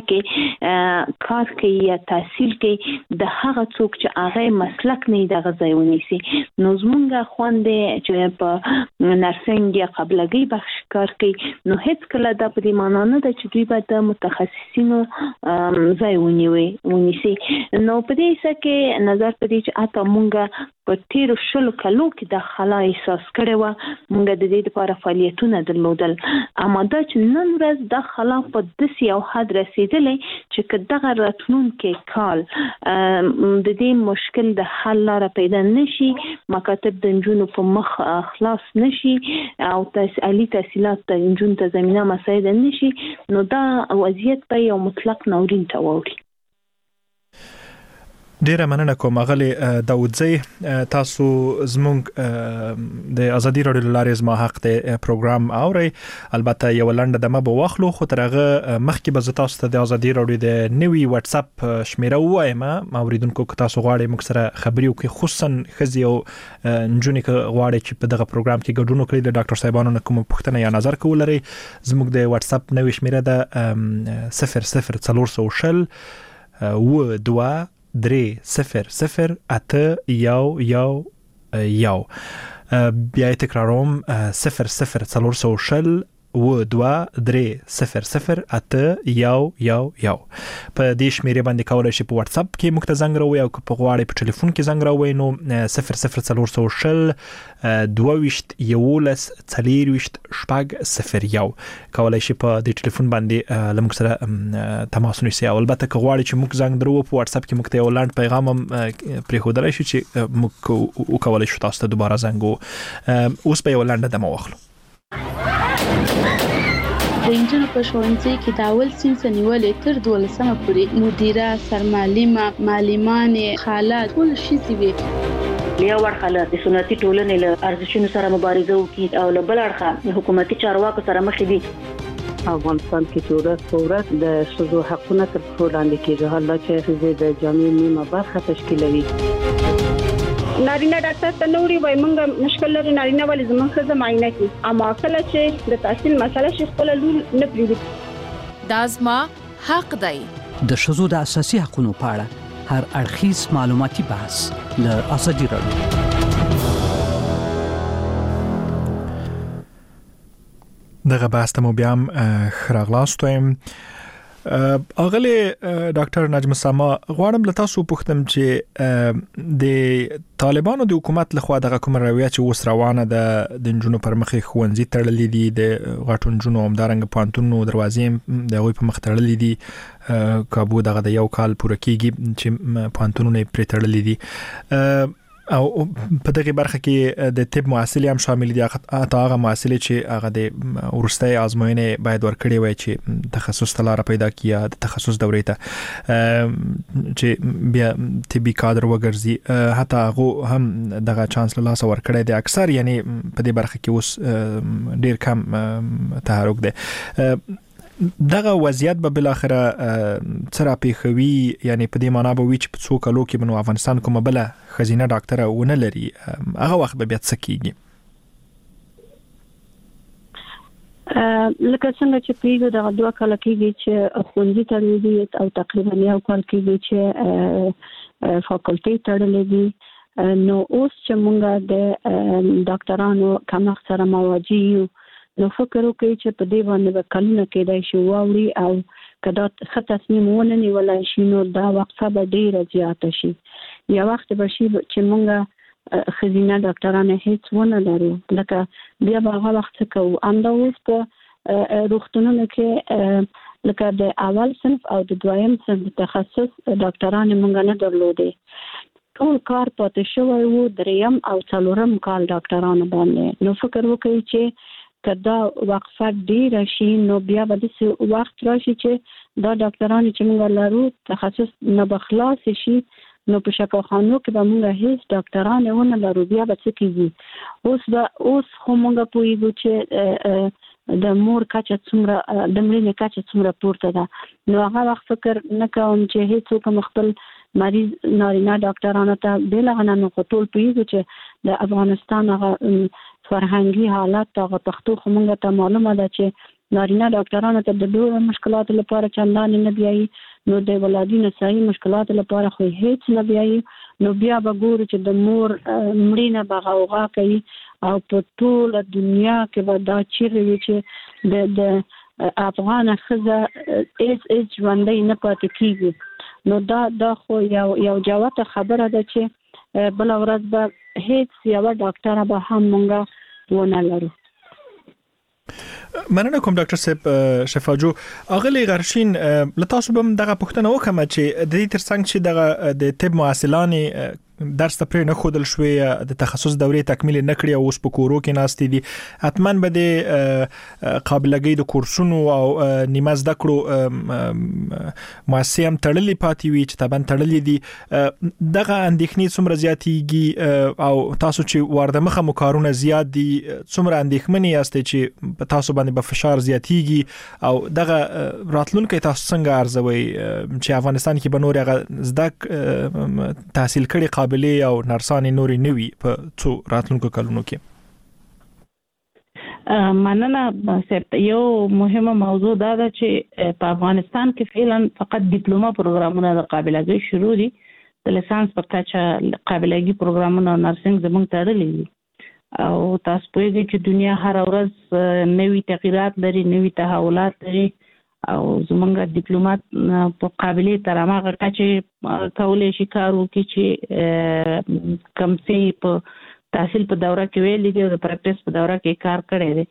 کې کار کوي یا تحصیل کوي د هغه څوک چې هغه مسلک نه دغه ځای ونیسي. نو زموږ خوند دی چې په نرسنګ یا قبلګۍ بخش کار کوي، نو هیڅ کله دا په دې معنا نه ده چې دوی به د متخصصینو ځای ونیسي. نو په دې څه کې نظر په دې چې اته مونږ په تیرو 20 کلو کې د خلا احساس کړی و، مونږ د دې لپاره فعالیتونه درلودل، اما دا چې نن ورځ د خلا په داسې یو حد رسیدلې چې دغه راتلونکي کال د دې مشکل د حل لاره پیدا نشي، مکاتب د نجونو په مخ خلاص نشي او عالی تحصیلات ته جون ته زمينه مساعده نشي نو دا وضعیت په یو مطلق ناورین ته ووري. ډیره مننه کوم غلي داودزی تاسو زمونږ د ازادي رادیو لارې زما حق ته پروګرام اوري البته یو لنډه دمه به واخلو خو ترغه مخکې به تاسو ته د ازادي رادیو د نوي واتس اپ شمیره وایم اوریدونکو که تاسو غواړئ موږ سره خبري وکړئ خصوصا خزي او نجونې غواړي چې په دغه پروګرام کې ګډون وکړي د ډاکټر صاحبانو کوم پوښتنه یا نظر کول لري زموږ د واتس اپ نوي شمیره ده 00400 و2 300 8 بیا تکراروم 00400 و2 300 8 په دې شمیرې باندې کولای شئ په واتس اپ کې موږ ته زنګ راوړئ او په غواړئ په ټلیفون کې زنګ راوړئ نو 00400 22 11 40 کولای شئ په دې ټلیفون باندې لمږ سره تماس ونیسئ او البته که غواړئ چې موږ زنګ درو په واتس اپ کې موږ ته یو لاند پیغام هم پرېښودلی شو چې موږ وکولای شو تاسو ته دوباره زنګ اوس به یو لاند دمه واخلو. د انجنونو په ښوونځي کې د اول صنف نیولې تر 12مه پورې مدیره سرمعلمه معلمانې خالات ټول شي وي لیا ورخاله د سنتي ټولنې له ارزښتونو سره مبارزه وکړي او له بل اړخه حکومتي چارواکو سره مخ دي. افغانستان کې چې ورځ د ښځو حقونه تر پښو لاندې کېږي حالا چې ښځې د جامعې نیمه برخه تشکیلوي. نارینه ډاکټر ته نوري وای مونږ مشکل لري نارینه ولې زموږ ښځه معاینه کوي اما کله چې د تحصیل مسله شي خپل لول نه پریږدي دا زما حق دی. د ښځو د اساسي حقوقو په اړه هر اړخیز معلوماتي بحث له ازادي رادیو. دغه بحث ته مو بیا هم خراغلاست وایم. اغلی ډاکټر نجم سما غواړم له تاسو پوښتم چې د طالبانو د حکومت لخوا دغه کوم رویه چې اوس روانه ده د نجونو پر مخې ښوونځي تړلې دي د غټو نجونو همدارنګه پوهنتونونو دروازې د هغوی په مخ تړلې دي کابو دغه د یو کال پوره کېږي چې پوهنتونونه یې پرې تړلې دي او په دغه برخه کې د طب محصلین هم شامل دي هغه محصلین چې هغه د ورستۍ ازموینې باید ورکړي وای چې تخصص تلاره پیدا کیا د تخصص دورې ته چې بیا طبي کادر وګرځي حتی هغه هم دغه چانس له لاس ورکړي دي اکثر یعنی په دې برخه کې اوس ډیر کم تحرک دی. دغه وضعیت به بل اخره سره پیښوي یعنی په دې معنا به وي چې په څو کلو کې بنو افغانستان کومه بل خزینه ډاکټر ونه لري هغه وخت به بیا څه کیږي. لکه څنګه چې پیږو د 2 کال کېږي چې ښوونځي تړلې دي او تقریبا یو کال کېږي چې فاکولټي تړلې دي نو اوس چې موږ د ډاکټرانو کمښت سره مواجه یو نو فکر وکړئ چې په دې باندې به کلونه کېدای شي واوري او کدا ښه تصمیم ونه نیولای شي نو دا وقفه به ډیره زیاته شي. یا وخت به شي چې موږ خزینه ډاکټرانو هیڅ ونه لرو لکه بیا به هغه وخت کوو انده اوس په روغتونونو کې لکه د اول صنف او د دویم صنف تخصص ډاکټرانو موږ نه درلودې ټول کار پاتې شوی وو دریم او څلورم کال ډاکټرانو باندې نو فکر وکړئ چې کدا وقفه ډیره شي نو بیا به د وخت راشي چې دا ډاکټرانو چې موږ لرو تخصص نه بخلاص شي نو په شفاخانو کې به موږ هیڅ ډاکټرانو ونه لرو بیا به څه کیږي. اوس خو موږ پوهیږو چې د مور کچه څومره د مړینې کچه څومره پورته ده نو هغه وخت فکر نه کوم چې هیڅوک خپل مریض نارینه ډاکټرانو ته بلغه نه خطول پوهیږو چې د افغانستان هغه فرهنګي حالت هغه پښتو خمنګ ته معلومه ده چې نارینه ډاکټرانو ته د ډېرو مشکلاتو لپاره چندان نه بیایي نو د ولادي نسایي مشکلاتو لپاره خو هیڅ نه بیایي نو بیا به ګورو چې د مور مړینه به غوغا کوي او په ټول دنیا کې به دا چیرې وي چې د افغان ښځه هیڅ ژوندۍ نه پاتې کیږي نو دا خو یو جوته خبره ده چې بل ورځ به هیڅ یو ډاکټر به هم مونږه ونه لرو. مننه کوم ډاکټر صاحب شفاجو. اغلی غرشین لتاسو بم دغه پښتنه وکم چې د دې ترڅنګ چې دغه د طب محصلان درس ته پرې نه خودل شوې د تخصص دورې تکمیل نه کړې او اوس په کورو کې ناستې دي حتماً به د قابلګۍ د کورسونو او نیمه زده کړو مؤسسې هم تړلې پاتې وي چې طبعا تړلې دي دغه اندېښنې څومره زیاتېږي او تاسو چې ورده مخه مو کارونه زیات دي څومره اندېښمنې یاستئ چې په تاسو باندې به فشار زیاتېږي او دغه راتلونکی تاسو څنګه ارزوي چې افغانستان کې به نور هغه زده تحصیل کړي قابلې او نرسانې نورې نوي په څو راتلونکو کلونو کې؟ مننه صاحب. یو مهمه موضوع دا ده چې په افغانستان کې فعلا فقط ډیپلوما پروګرامونه د قابلګۍ شروع دي د لیسانس په کچه قابلګۍ پروګرامونه او نرسنګ زموږ تړلي دي او تاسو پوهیږئ چې دنیا هر ورځ نوي تغیرات لري نوي تحولات لري او زمونږ ډیپلوماټ په قابلیت تر هغه کچه کولای شي کار وکړي چې کوم څه په تحصیل په دوره کې ویل دي او د پریکټس په دوره کې کار کړی دی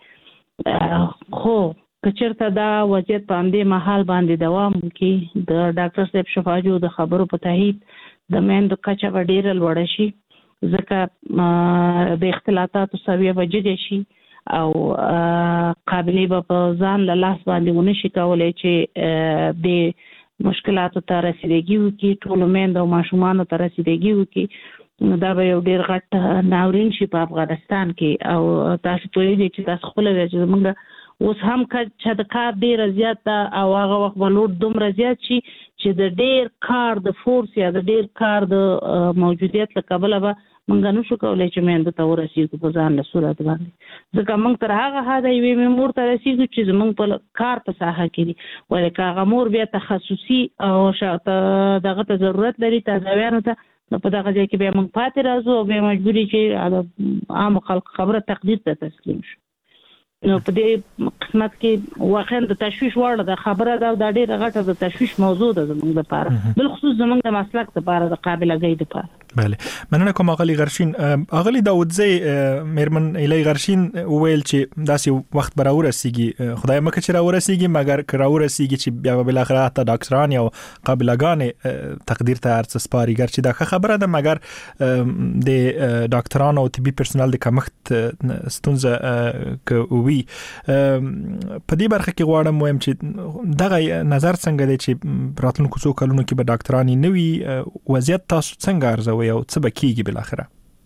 خو کچرته دا وضعیت په همدې مهال باندې دوام وکړي د ډاکټر صاحب شفاجو د خبرو په تایید د میندو کچه به ډیره لوړه شي ځکه د اختلاطاتو سویه به جګه شي او قابلیت به په ځان له لاس باندې ونشي کولای چې د مشکلاتو ته رسیدګي وکړي ټولو میندو او ماشومانو ته رسیدګي وکړي نو دا به یو ډیر غټ ناورین شي په افغانستان کې او تاسو پوهیږئ چې تاسو خپل چې موږ اوس هم چې د کار ډیر زیات او هغه وخت ولور دومره زیات شي چې د ډیر کار د فورس یا د ډیر کار د موجودیت له کبله به موږ نشو کولای چې میندو ته ورسیږو په ځان له صورت باندې ځکه موږ تر هغه حده یوې مور ته رسیږو چې زموږ په کار په ساحه کې دي ولې که هغه مور بیا تخصصي او دغه ته ضرورت لري تازهویانو ته نو په دغه ځای کې بیا موږ پاتې راځو او بیا مجبوري چې عام خلک خبره تقدیر ته تسلیم شو نو په دې قسمت کې واقعا د تشویش وړ د خبره دا ډېره غټه د تشویش موضوع ده زموږ لپاره بالخصوص زموږ د مسلک لپاره د قابلګۍ لپاره. بله مننه کوم اغلی غرشین اغلی داودزی میرمن الی غرشین ویل چې داسې وخت به راورسیږي خدای مکه چې راورسیږي مګر که راورسیږي چې بیا به بالاخره حتی ډاکټران او قابلګانې تقدیر ته ارڅ سپاري ګر چې دا خبره ده مګر د ډاکټرانو او طبي پرسنل د کمښت ستونزه کوي په دې برخه کې غواړم وایم چې دغه نظر څنګه دی چې راتلونکو څو کلونو کې به ډاکټران نوي وضعیت تاسو څنګه ارزوي او څه به کیږي بالاخره؟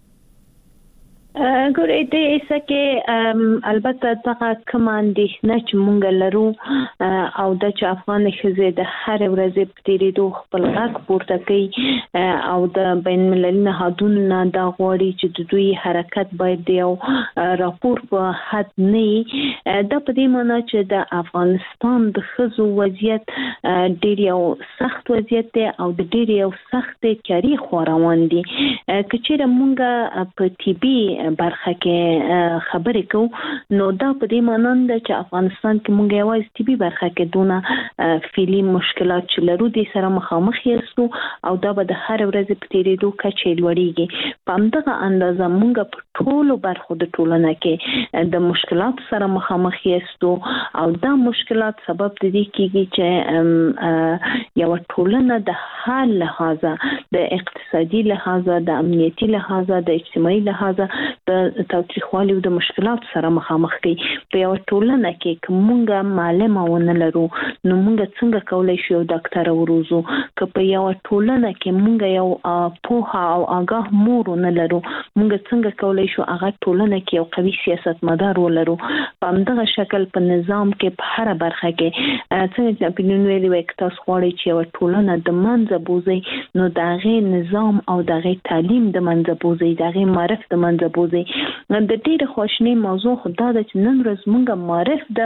ګورې دې سکه البته دغه کماندې نه چې مونږ لرو او د چې افغان ښځې د هر ورځې په تیریدو خپل غږ پورته کوي او د بین المللي نهادونو نه دا غواړي چې د دوی حرکت باید د یو راپور په حد نه دا په دې معنی چې د افغانستان د ښځو وضعیت ډېر یو سخت وضعیت دی او د ډېر یو سخت کاري خوا روان دي که چېرې مونږ په طبي برخه کې خبرې کوو نو دا په دې معنی ده چې افغانستان کې مونږ یوازې طبي برخه کې دونه فعلي مشکلات چې لرو دي سره مخامخ یاستو او دا به د هر ورځې په تیریدو کچې لوړیږي په همدغه اندازه مونږ په ټولو برخو د ټولنه کې د مشکلات سره مخامخ یاستو او دا مشکلات سبب د دې کېږي چې یو ټولنه د حال لحاظه د اقتصادي لحاظه د امنیتي لحاظه د اجتماعي لحاظه د تاوتریخوالي او د مشکلات سره مخامخ دي په یو ټولنه کې کومه معلومه ونه لرو نو موږ څنګه کولای شو ډاکټر وروزو که په یو ټولنه کې موږ یو پوهه او آگاه مور نه لرو موږ څنګه کولای شو هغه ټولنه کې یو قوي سیاستمدار ولرو په همدغه شکل په نظام کې په هر برخه کې څنګه چې په نوې وخت تاسو غواړئ چې یو ټولنه د منځه بوزي نو دغه نظام او دغه تعلیم د منځه بوزي دغه معرف د منځه بوزي د ډېر خوشنی موضوع خدای د نن ورځ مونږه معرف د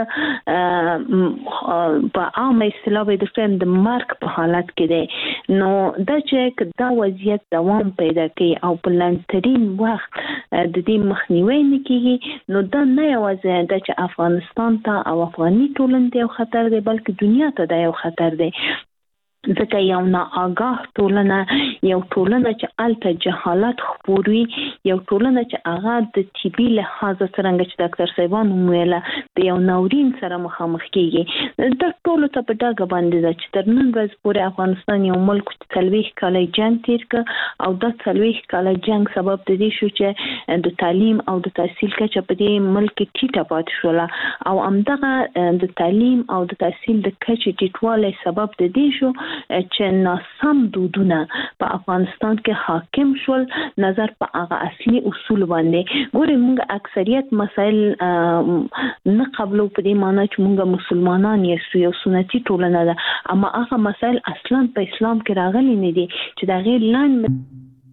په عامه اصطلاح د فهم د مارک په حالت کې دی نو دا چې دا وضعیت دوام پیدا کوي او په لنډترین وخت د دې مخنیوي نه کیږي نو دا نه یوازې د چې افغانستان ته او افغاني ټولنې ته یو خطر دی بلکې دنیا ته دا یو خطر دی ځکه یو ناآگاه ټولنه یو ټولنه چې الته جهالت خپروي یو ټولنه چې هغه د طبي لحاظ څنګه چې ډاکټر صاحبان ویله د یو ناورین سره مخامخ کیږي د ټولو ته په ډاګه باندې ده چې تر نن ورځې پورې افغانستان یو ملک چې 40 کاله جنگ تیر کړ او د 40 کاله جنگ سبب د دې شو چې د تعلیم او د تحصیل کچه په دې ملک کې ټیټه پاتې شوه او همدغه د تعلیم او د تحصیل د کچې ټیټوالی سبب د دې شو چې ناسم دودونه په افغانستان کې حاکم شول نظر په هغه اصلي اصول باندې ګورې موږ اکثریت مسایل نه قبلو په دې معنی چې موږ مسلمانان یو سنتي ټولنه ده اما هغه مسایل اصلا په اسلام کې راغلي نه دي چې دا غیر لاندې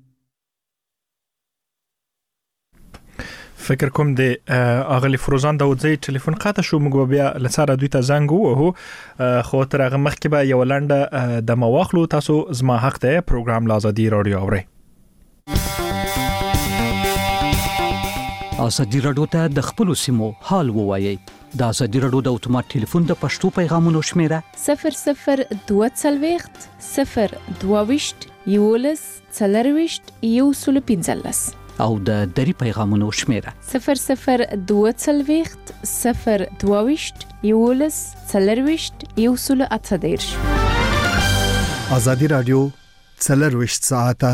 فکر کوم د اغلی فروزان داودزی ټلیفون قاطع شو موږ بیا لساره دوی ته زنګ ووهو خو تر هغه مخکې به یو لنډه د مواخلو تاسو زما حق ته پروګرام لازادي رادیو اورئ ازادي رادیو ته د خپل سیمو حال ووایي د ازادي رادیو د اتومات ټلیفون د پښتو پیغامونو شمیره 0022 022 یولس څلرويشت یو سل پنځلس او د دری پیغامونو شمیره 0022 022 یولس څلرويشت یو سل اتدیرش ازادي رادیو څلرويشت ساعته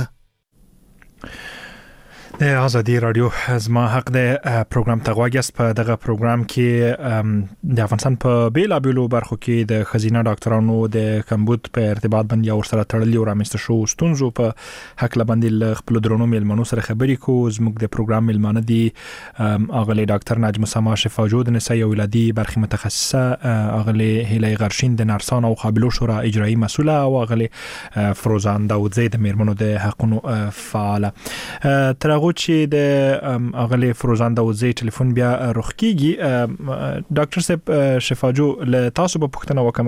د ازادي رادیو زما حق د پروګرام تغواګس په دغه پروګرام کې د افغانستان په بیلابیلو برخو کې د خزینه ډاکټرانو د کمبود په ارتباط باندې او سره تړلي او رامست شو ستونزو په حق لباندې خپل درونو میلمنو سره خبرې کو زموږ د پروګرام میلمانه دي اغلی ډاکټر نجم سما شفاجو د نسایي او ولادي برخه متخصصه اغلی هیلای غرشین د نرسان او قابلو شورا اجرایی مسؤله او اغلی فروزان داودزی د میرمنو د حقونو فعال تر چې د اغلی فروزان داودزی ټلیفون بیا رخ کیږي ډاکټر صاحب شفاجو له تاسو په پوښتنه وکم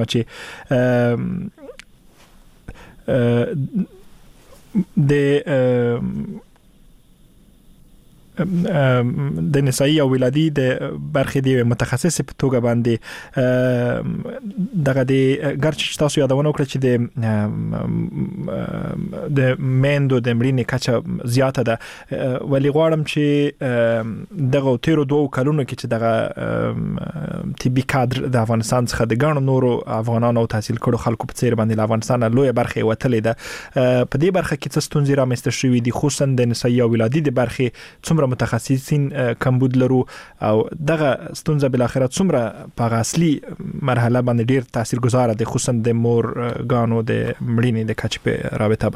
چې د نسایي او ولادي د برخې د متخصص په توګه باندې دغه د ګرچ تاسو یادونه وکړه چې د میندو د مړینې کچه زیاته ده ولی غواړم چې دغه تیرو دوه کلونو کې چې دغه طبي کادر د افغانستان څخه د ګڼو نورو افغانانو او تحصیل کړو خلکو په څیر باندې افغانستان لوی برخه وتلې ده په دې برخه کې څه ستونزې رامنځته شوې دي خصوصا د نسایي او ولادي د برخې څومره متخصصین کمبود لرو او دغه ستونزه بل اخرت څومره په اصلي مرحله باندې ډیر تاثیرګذار ده خصوصا د مور غانو د مړینې د کچ په رابطه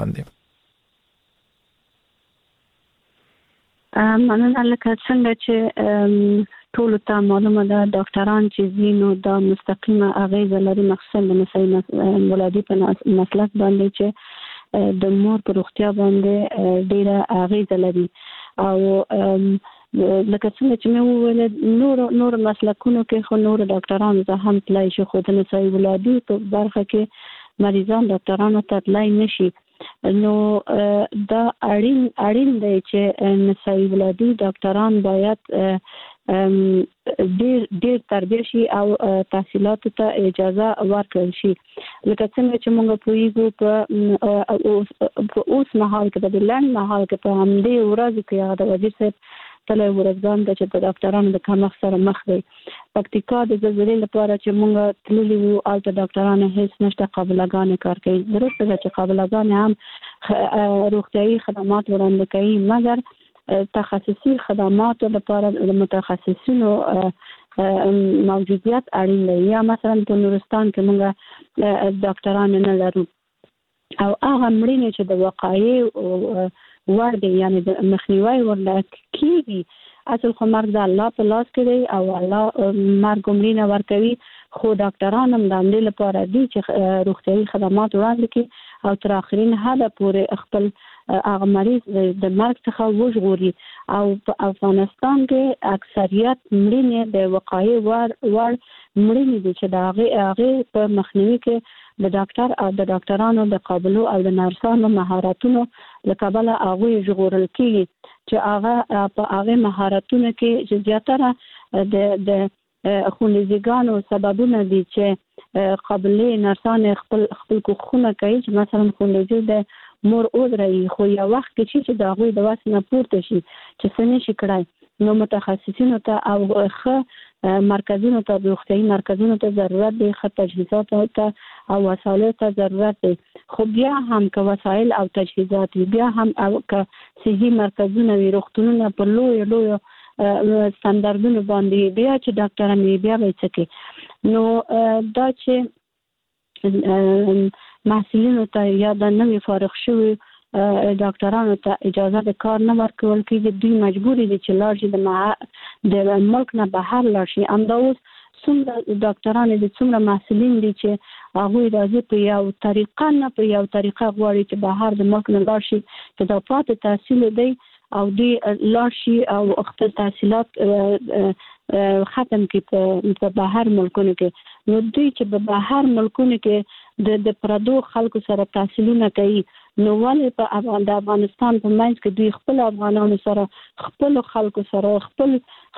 باندې مننه لکه څنګه چې ټول ته معلومه ده ډاکټران چې زینو د مستقیمه اغیزه لري مخصوصا د نسایي ولادي په مسلک باندې چې د مور په روغتیا باندې ډیره اغیزه لري او لکه څنګه چې مې وویل نور مسلکونو کې خو نور ډاکټران زه هم تلای شي خو د نسایي ولادي په برخه کې مریضان ډاکټرانو ته تلای نشي نو دا اړین دی چې نسایي ولادي ډاکټران باید ډیر تربیه شي او تحصیلات ته اجازه ورکړل شي لکه څنګه چې موږ پوهیږو په اوس مهال کې د لاند مهال کې په همدې ورځ کې د وزیر صاحب تل ورځان د چې د ډاکټرانو د کمښت سره مخ دي پکتیکا د زلزلې لپاره چې موږ تللی وو الته ډاکټرانو هیڅ نشته قابلګان کار کوي درسته چې قابلګان هم روغتيایي خدمات وړاندې کوي مګر تخصصي خدمات لپاره د متخصصینو موجودیت اړین دی یا مثلا په نورستان کې موږ ډاکټران نه لرو او هغه مړینې چې د وقایع ورده یعنی د مخنیوي ورده کیږي اصل خو مرګ د الله په لاس کې دی او الله مرګ مړینه ورکوي خو ډاکټران هم د دې لپاره دي چې روغتيایي خدمات وړاندې کړي او تر اخرین حد پورې خپل هغه مریض د مرګ څخه وژغوري او په افغانستان کې اکثریت مړینې د وقایع ور مړینې دي چې د هغه په مخنیوي کې د ډاکټر او د ډاکټرانو د قابلو او د نرسانو مهارتونو لکبله هغه ژغورل کیږي چې هغه په هغه مهارتونو کې چې زیاتره د خونریزګانو سببونه دي چې قابلیت نرسان خپل کوخونه کوي چې مثلا خونریزي د مور اودري خو یو وخت کې چې د هغوی د واسنه پورته شي چې څنګه شي کړای نو متخصصینو ته او ښه مرکزونو ته روغتیايي مرکزونو ته ضرورت دی، ښه تجهیزاتو ته او وسایلو ته ضرورت دی. خو بیا هم که وسایل او تجهیزات بیا هم او که صحي مرکزونه وي، روغتونونه په لویو ستاندردونو باندې بیا چې ډاکټران بیا به څه کوي. نو دا چې محصلینو ته یا د نوې فارغ شوي ډاکټرانو ته اجازه د کار نه ورکول کېږي، دوی مجبور دي چې لاړ شي د ملک نه بهر لاړ شي. همدا اوس څومره ډاکټران دي، څومره محصلین دي چې هغوی راځي په یو طریقه نه په یو طریقه غواړي چې بهر د ملک نه لاړ شي، چې دا پاتې تحصیل دی او دوی لاړ شي او خپل تحصیلات ختم کړي په بهر ملکونو کې. نو دوی چې په بهر ملکونو کې د پردو خلکو سره تحصیلونه کوي، نو ولې په د افغانستان په منځ کې دوی خپل افغانانو سره خپل خلکو سره خپل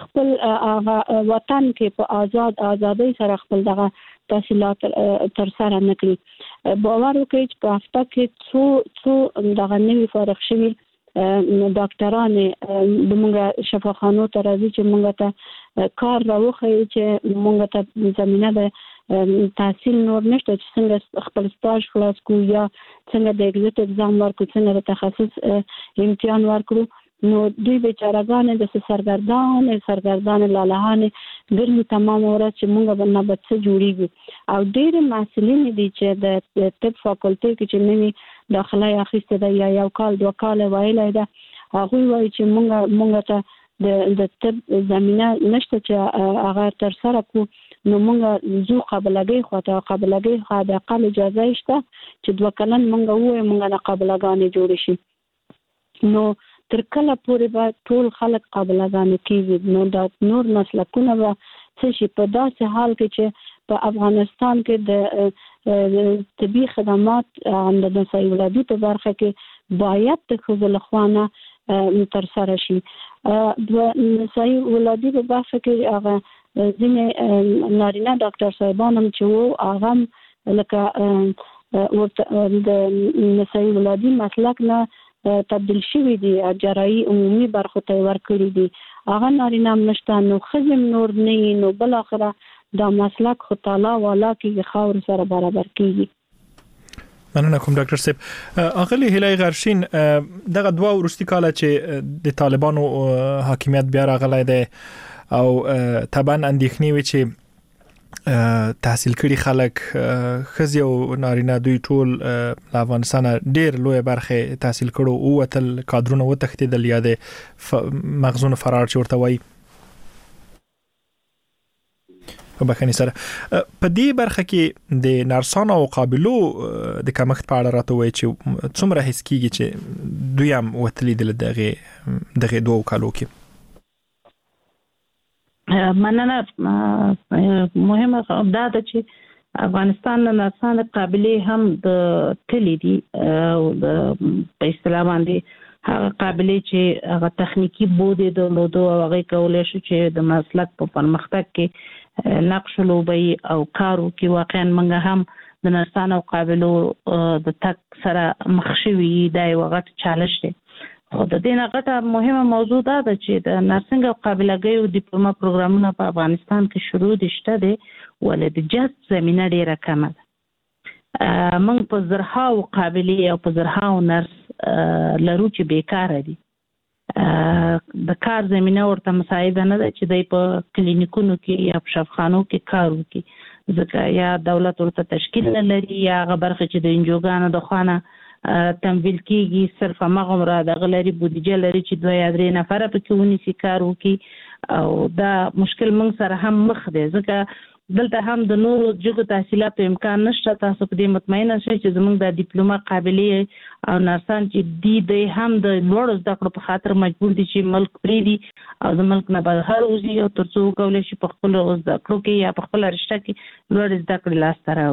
وطن کې په آزادۍ سره خپل دغه تحصیلات تر سره نه کړي؟ باور وکړئ چې په هفته کې څو دغه نوي فارغ شوي ډاکټران د موږ شفاخانو ته راځي چې موږ ته کار راوخی چې موږ ته زمینه د تحصیل نور نشته چې څنګه خپل سټاژ خلاص کړو یا څنګه د ایگزیټ اگزام ورکړو، څنګه د تخصص امتحان ورکړو. نو دوی بیچارهګانې د سرګردان لالهانې ګرمي تمام ورځ چې موږ نه به څه جوړیږي. او ډېر محصلین دي چې د طب فاکولټي کې چې نوي داخله اخیسته ده یا یو کال 2 کال ویلی ده، هغوی وایي چې موږ ته د طب زمینه نشته چې هغه تر سره کړو. نو موږ زو قابلګۍ خواته قابلګۍ خوا د اقل اجازه شته چې 2 کلن موږ ووایو موږ نه قابلګانې جوړې شي. نو تر کله پورې به ټول خلک قابلګانې کېږي؟ نو دا نور مسلکونه به څه شي؟ په داسې حال کې چې په افغانستان کې د طبي خدمات د نسایي ولادي په برخه کې باید د ښځو لخوا نه تر سره شي. د نسایي ولادي په برخه کې هغه ځینې نارینه ډاکټر صاحبان هم چې وو هغه لکه د نسایي ولادي مسلک نه تبدیل شوي دي، جراحي عمومي برخو ته ورکړي دي، هغه نارینه هم نشته. نو ښځې نور نه وي، نو بالاخره دا مسلک خو تعالی والا کېږي، خاورو سره برابر کېږي. مننه کوم ډاکټر صاحب. اغلی هلای غرشین دغه 2 ورستي کاله چې د طالبانو حاکمیت بیا راغلی دی او طبعا اندېښنې وي چې تحصیل کړي خلک ښځې او نارینه دوی ټول له افغانستان ډېر لوی برخه تحصیل کړو او وتل کادرونه وتښتېدل یا د مغزونو فرار چې ورته وایي. په بخښنې سره په دې برخه کې د نرسانو او قابلو د کمښت په اړه راته وایي چې څومره حس کېږي چې دوی هم وتلي دي دغه 2 کالو کې؟ مننه. مهمه دا ده چې افغانستان نه نرسان قابلې هم د تلي دي او په اصطلاح باندې هغه قابلې چې هغه تخنیکی بودی درلودو او هغه کولای شو چې د مسلک په پرمختګ کې نقش لوبي او کارو کې واقعا موږ هم د نرسان او قابلو د تک سره مخ شوي دا یو غټ چالش دی. خو د دې نه غټه مهمه موضوع دا ده چې د نرسنګ او قابلګۍ او ډیپلوما پروګرامونه په افغانستان کې شروع دي شته دي، ولې د جذب زمینه ډیره کمه ده. موږ په زرهاو قابلې او په زرهاو نرس لرو چې بیکاره دي. د کار زمینه ورته مساعده نه ده چې دوی په کلینیکونو کې یا په شفاخانو کې کار وکړي، ځکه یا دولت ورته تشکیل نه لري یا هغه برخه چې د انجوګانو د خوانه تمویل کېږي صرف هغه را دغه لري بودیجه لري چې 2 یا 3 نفره پکې ونیسي کار وکړي. او دا مشکل موږ سره هم مخ دی، ځکه دلته هم د نورو جګو تحصیلاتو امکان نشته. تاسو په دې مطمئنه شئ چې زموږ د ډیپلوما قابلې او نرسان چې دی هم د لوړو زده کړو په خاطر مجبور دي چې ملک پرېږدي او د ملک نه بهر وځي او تر څو وکولی شي په خپلو زده کړو کې یا په خپله رشته کې لوړې زده کړې لاسته راوړي.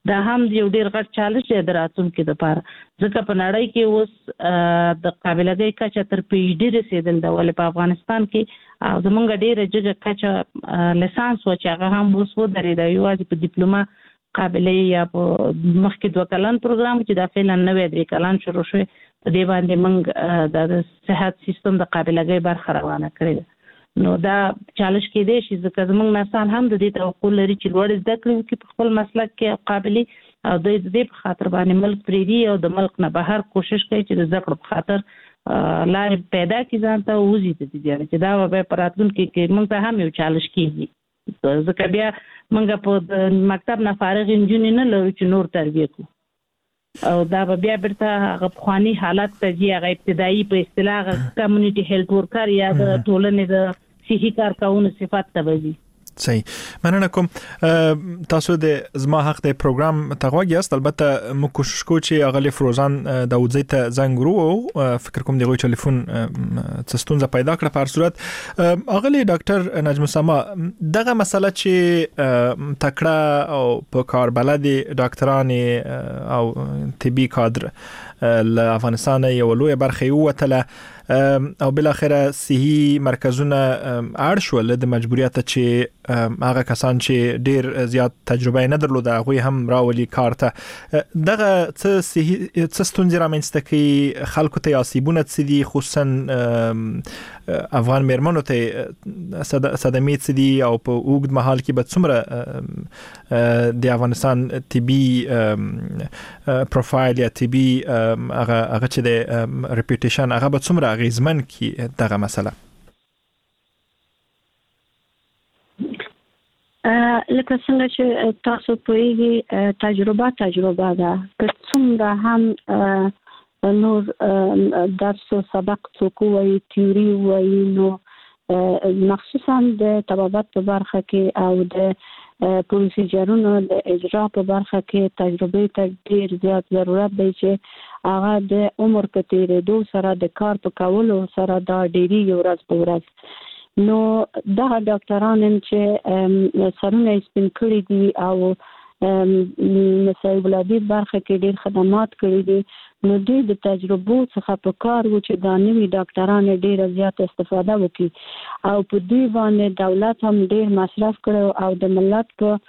دا هم یو ډیر غټ چالش دی د راتلونکي لپاره، ځکه په نړۍ کې اوس د قابلیت کچه تر PhD رسیدل دا، ولې په افغانستان کې او زمونږ ډیره جګه کچه لیسانس و چې هغه هم اوس ودرېده، یوازې په ډیپلوما قابلیت یا په مخکې 2 کلن پروګرام چې دا فعلا 9 کلن شروع شوی، په دې باندې موږ د صحت سیستم د قابلیت برخه روانه کړې ده. نو دا چالش کې دی چې ځکه زموږ نسل هم د دې توقع لري چې لوړ زده کړې وکړي په خپل مسلک کې قابلیت، او د دې په خاطر باندې ملک پریدي او د ملک نه بهر کوشش کوي چې د زده کړو په خاطر لارې پیدا کړي ځان ته وځي د دې چې دا به په راتلونکي کې موږ ته هم یو چالش کېږي، ځکه بیا موږ په مکتب نه فارغ نجونې نه لرو چې نور تربیه کړو، او دا به بیا بیرته هغه پخواني حالت ته ځي، هغه ابتدایي په اصطلاح کمیونټي هیلث ورکر یا د ټولنې د صحي کارکونکو صفات ته وځي. صحیح، مننه کوم. تاسو د زما حق د پروګرام تغوږی است، البته مو کوشش کوو چې اغلی فروزان داوودزی ته زنګ ورو، فکر کوم دغه ټلیفون څستونزه پیدا کړه. په هر صورت اغلی ډاکټر نجم السما، دغه مسله چې تکړه او په کار بلد ډاکټران او طبي کادر له افغانستان یو لوی برخه وته او بل اخره صحي مرکزونه اړ شول د مجبوریت چې هغه کسان چې ډیر زیات تجربه نه درلوده هغه هم راولي کارته. دغه څه ستونزې رامنځته کوي خلکو ته، آسیبونه څه دي، خصوصا افغان میرمنو ته صدمې څه دي، او په اوږد مهال کې به څومره د افغانستان طبي پروفایل یا طبي هغه چې د ریپیوټیشن هغه به څومره اغیزمن کی دغه مسله؟ لکه څنګه چې تاسو پوهیږئ تجربه ده، که څومره هم نور درس او سبق څوک وایي تیوري وایي، نو مخصوصا د طبابت په برخه کې او د پروسیجرونو د اجرا په برخه کې تجربه ته ډیر زیات ضرورت دی چې هغه د عمر په تیریدو سره د کار په کولو سره دا ډیری یو ورځ په ورځ. نو دا ډاکټران چې سرونه سپین کړي دي او مسایب العدید برخه کې ډیر خدمات کړي دي، نو دوی د تجربو څخه په کار و چې دا نوي ډاکټران ډیر زیات استفاده وکړي، او په دوی باندې دولت هم ډیر مصرف کړو، او د ملت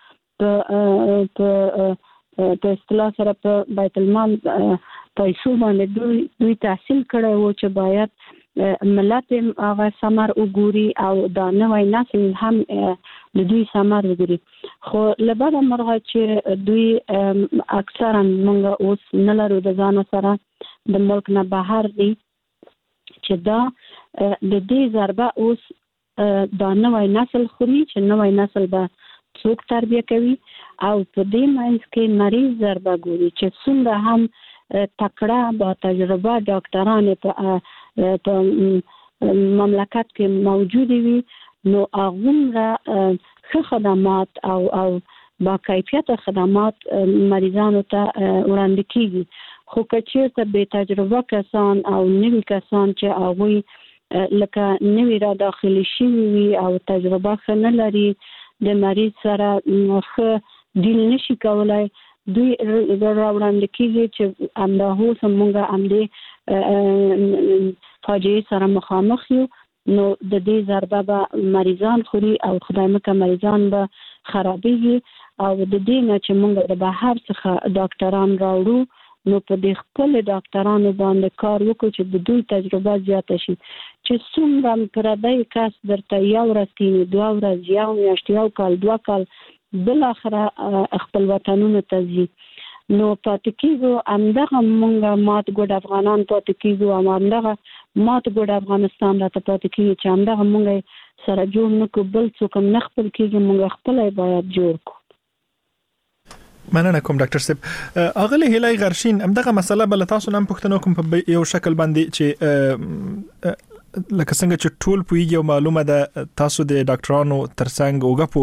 په اصطلاح سره په بیت المال پیسو باندې دوی تحصیل کړی و چې باید ملت هغه ثمر وګوري او دا نوی نسل هم د دوی ثمر وګوري. خو له بده مرغه چې دوی اکثرا موږ اوس نه لرو د ځان سره د ملک نه بهر دي، چې دا د دې ضربه اوس دا نوی نسل خوري، چې نوی نسل به څوک تربیه کوي، او په دې منځ کې مریض ضربه ګوري چې څومره هم تکړه با تجربه ډاکټران په مملکت کې موجود وي، نو هغومره ښه خدمات او با کیفیت خدمات مریضانو ته وړاندې کیږي. خو که چیرته بې تجربه کسان او نوي کسان چې هغوی لکه نوي را داخلي شوي وي او تجربه ښه نه لري، د مریض سره ښه ډیل نشي کولای، دوی راوړاندې کیږي چې همدا اوس موږ همدې فاجعې سره مخامخ یو، نو د دې ضربه به مریضان خوري او خدای مکه مریضان به خرابېږي. او د دې نه چې موږ د بهر څخه ډاکټران راوړو، نو په دې خپل ډاکټرانو باندې کار وکړو چې د دوی تجربه زیاته شي، چې څومره پردی کس درته یو ورځ کینی، 2 ورځې، یو میاشت، 1 کال، 2 کال، بل اخره خپل وطنونو ته ځي. نو پاتې کېږو همدغه موږ مات ګوډ افغانان پاتې کېږو، او همدغه مات ګوډ افغانستان راته پاتې کېږي چې همدغه موږ سره جوړ نه کړو، بل څوک هم نه خپل کېږي، موږ خپله باید جوړ کړو. مننه کوم ډاکټر صاحب. اغلی هیلای غرشین همدغه مسله بل تاسو نن پښتنو کوم په یو شکل باندې چې لکه څنګه چې ټول پویږي او معلومه ده تاسو د ډاکټرانو ترڅنګ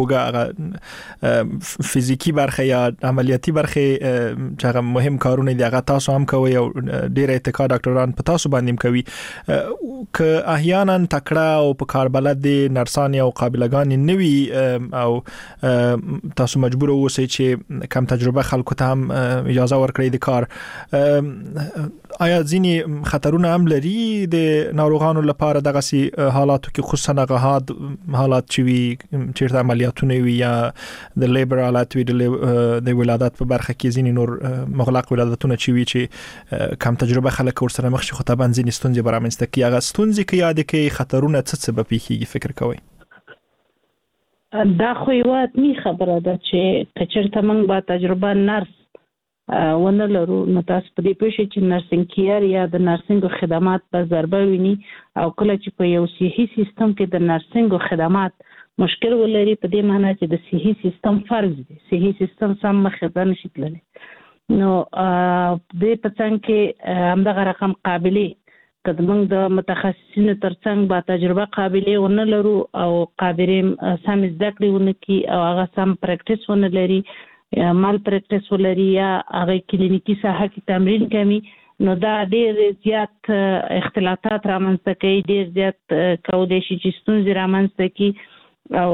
اوګه فزیکی برخه یا عملیاتي برخه چې هغه مهم کارونه دي هغه تاسو هم کوي او ډیر اتکا ډاکټران په تاسو باندې کوي که احیانا تکړه او په کار بلد دي نرسان او قابلګان نوي او تاسو مجبور اوسئ چې کم تجربه خلکو ته هم اجازه ورکړئ د کار آیا ځینی خطرونه هم لري د ناروغانو لپاره دغه سي حالاتو کې خصوصا هغه حالات چې وي چیرته عملیاتونه وي یا د لیبر حالات وي د ولادت په برخه کې ځینی نور مغلق ولادتونه چې وي چې کم تجربه خلک ورسره مخ شي خو ته باندې ځینی ستونزې برامنځته کی هغه ستونزې کې یاد کې خطرونه څه سبب کیږي فکر کوئ دا خو یو اتمی خبره ده چې کچرته موږ با تجربه نرس ونه لرو نو تاسو په دې پوه شئ چې نرسنګ کیر یا د نرسنګ خدمات په ضربه ویني او کله چې په یو صحي سیستم کې د نرسنګ خدمات مشکل ولري په دې معنی چې د صحي سیستم فرض دي صحي سیستم سم مخه نشي تللی نو دې په څنګه کې همدغه رقم قابلیت کدمنګ د متخصصینو ترڅنګ با تجربه قابلیت ونه لرو او قابلیم سم زده کړی ونه کی او هغه سم پریکټیس ونه لري مال پریکټیس ولري یا هغه کلینیکی ساحه کې تمرین کمی نو دا ډېر زیات اختلافات رامنځته کوي ډېر زیات کولای شي چې ستونزې رامنځته کوي او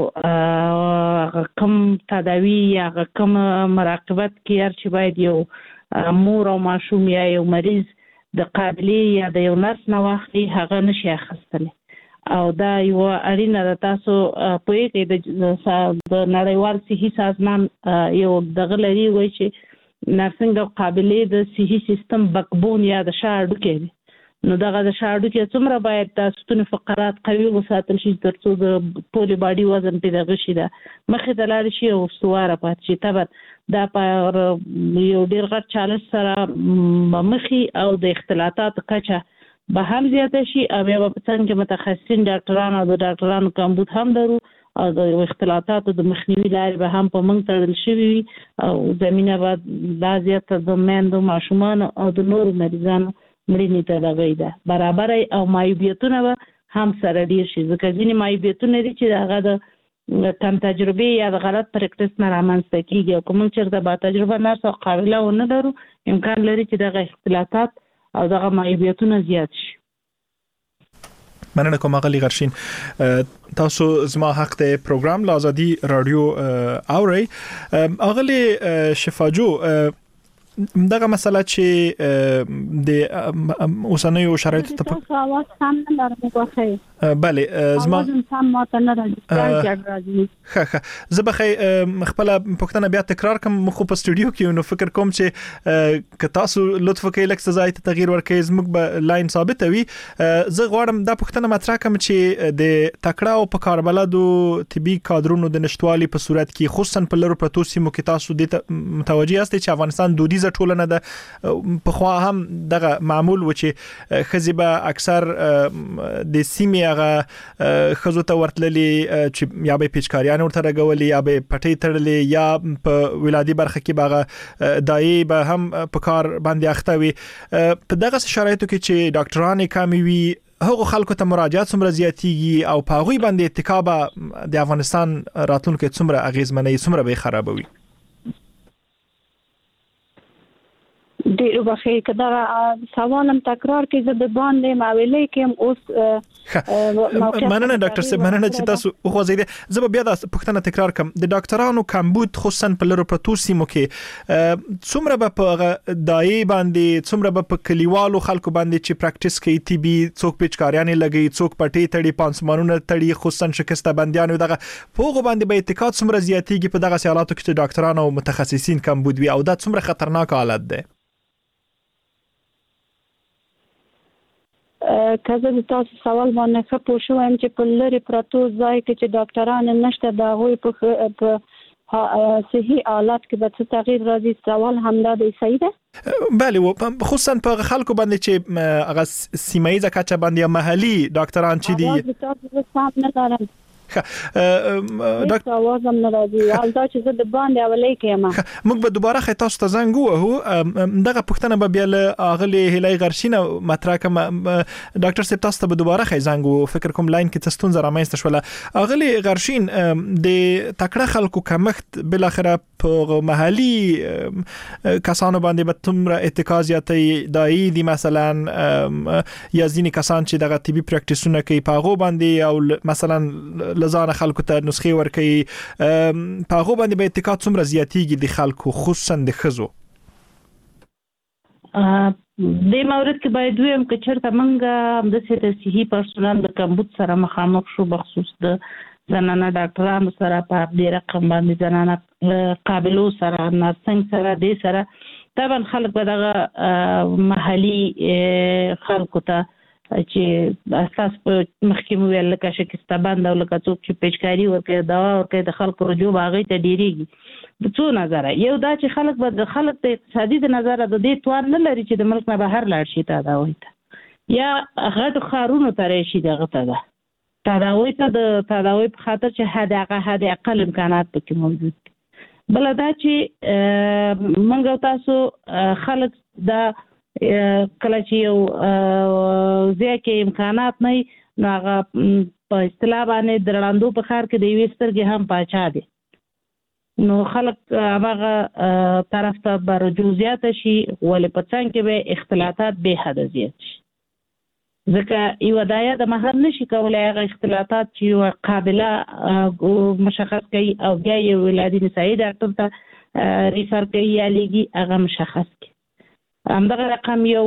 کم تداوی یا کم مراقبت کې هر چې باید یو مور او ماشوم یا یو مریض د قابلی یا د یو نرس نه واخلي هغه نشي اخیستلی او دا یو اړینه ده تاسو پوهیږئ د نړیوال صحي سازمان یو دغه لري وایي چې نرسنګ او قابلی د صحي سیستم بکبون یا د شا هډوکی دی نو دغه د شا هډوکی څومره باید د ستوني فقرات قوي وساتل شي ترڅو د ټولې باډي وزن پې دغه شي ده مخې ته لاړ شي او استواره پاتې شي طبعا دا په یو ډېر غټ چالش سره مخې او د اختلافاتو کچه به هم زیاته شي او بیا په څنګه متخصصین ډاکټران او د ډاکټرانو کمبود هم لرو او د اختلافاتو د مخنیوي لارې به هم په موږ تړل شوي وي او زمینه به لا زیاته د میندو ماشومانو او د نورو مریضانو مړینې ته لګوي ده برابر او معیوبیتونه به هم سره ډېر شي ځکه ځینې معیوبیتونه دي چې هغه د کم تجربه یا د غلط پریکټیس نه رامنځته کیږي او کوم چیرته با تجربه نرس او قابله ونه لرو امکان لري چې دغه اختلافات او دغه معیوبیتونه زیات شي مننه کوم غلی غرشین تاسو زما حق ته پروګرام لازادي رادیو اوري اغلی شفاجو دغه مسله چې د اوسنیو شرایطو ته تاسو اواز سم نه لرم غوښه بله زما سم ماته نه راځي زه به خپل پښتنه بیا تکرار کوم خو په سټوډیو کې نو فکر کوم چې ک تاسو لطف وکړئ لکه ځای ته تغییر ورکړئ زموږ به لاین ثابت وي زه غواړم دا پښتنه مطرح کوم چې د تکړه او په کار بلدو طبي کادرونو د نشټوالي په صورت کې خصوصا په لرو پروتو سیمو کې تاسو د متوجي یاست چې افغانستان دودیزه ټولنه ده په خوا هم دغه معمول و چې خزيبه اکثر د سیمه هغه خزو ته ورتللي چې یا به پیچکاریان ورته راغولي یا به پټي تړلي یا په ولادي برخه کې باغه دای به هم په کار باندې اخته وي په دغه شرایطو کې چې ډاکټران کمی وي هغه خلکو ته مراجعات څومره زیاتیږي او په هغه باندې اتکاب د افغانستان راتلونکو څومره اغیزمنې څومره به خرابوي ډېر وخت کدا سوالم تکرار کې زه به باندې ماویلې کې اوس مننه ډاکټر صاحب مننه چې تاسو خو زیاده زه به بیا د پښتنه تکرار کوم د ډاکټرانو کمبود خصوصا په لرو پروتو سیمو کې څومره به په دای باندې څومره به په کلیوالو خلکو باندې چې پریکټیس کوي تی بي څوک پیچکاریان لګي څوک پټي تړي پانسمانونه تړي خصوصا شکسته بنديانو دغه فوق باندې به اعتقاد څومره زیاتیږي په دغه حالاتو کې چې ډاکټرانو او متخصصین کمبود وي او دا څومره خطرناک حالت ده کله د تاسو سوال باندې ښه پوه شوم چې په لری پروتو ځای کې چې ډاکټران نشته دا غوي په صحي حالات کې به څه تغییر راځي سوال همدا دی صحیح ده بله خصوصا په خلکو باندې چې هغه سیمایي ځکه باندې محلي ډاکټران چې دي ډاکټر आवाज هم نه راځي دا چې زه د باندې اولې کېم موږ به دوباره خطاس ته زنګ وهو دغه پښتنه به بیا له اغلی هلای غرشینه مطرح کوم ډاکټر صاحب تاسو ته به دوباره خې زنګ وو فکر کوم لاین کې تاسو ته رامنځته شول اغلی غرشین د تکړه خلکو کمښت بل اخره په محلي کسانو باندې به تمره اتکازیاتي دای دي مثلا یا ځینې کسان چې دغه طبي پریکټیسونه کوي پاغو باندې او مثلا لزان خلکو ته نسخې ور کوي پاغو باندې به اتکاد څومره زیاتیږي د خلکو خصوصا د خزو د مورد کې باید ویم چې چرته منګه د سیده صحي پرسونل د کمبود سره مخامخ شو بخصوص د زنانه ډاکټرانو سره په دې رقم باندې زنانه قابلو سره نرسنګ سره د سره طبعا خلک به دغه محلي خلکو ته چې اساس په مخکمه ویل لکه شکسته بند او لکه څوک چې پیچکاری ورکړي دوا ورکړي د خلکو رجوع باغې ته ډیریږي د څو نظر یو دا چې خلک به د خلک ته اقتصادي د نظر د دې توان نه لري چې د ملک نه بهر لاړ شي ته دا وایي یا غټ خارونو ته راشي دغه ته دا تداوی ته د تداوی په خاطر چې حد اقل امکانات پکې موجود دي بل دا چې منګو تاسو خلک دا کله چې یو ځکه امکانات نه نو هغه په اصطلاح باندې درلاندو په خار کې د ویسترګي هم پاچا دي نو خلک هغه طرف ته برجوزیات شي ولې په څنګه کې به اختلافات به حد زیات شي ځکه یو دایا د مهر نشي کولای هغه اختلافات چې قابله مشخص کوي او بیا یو ولادي نسایي ډاکټر ته ریفر کوي یا لګي هغه مشخص کوي همدغه رقم یو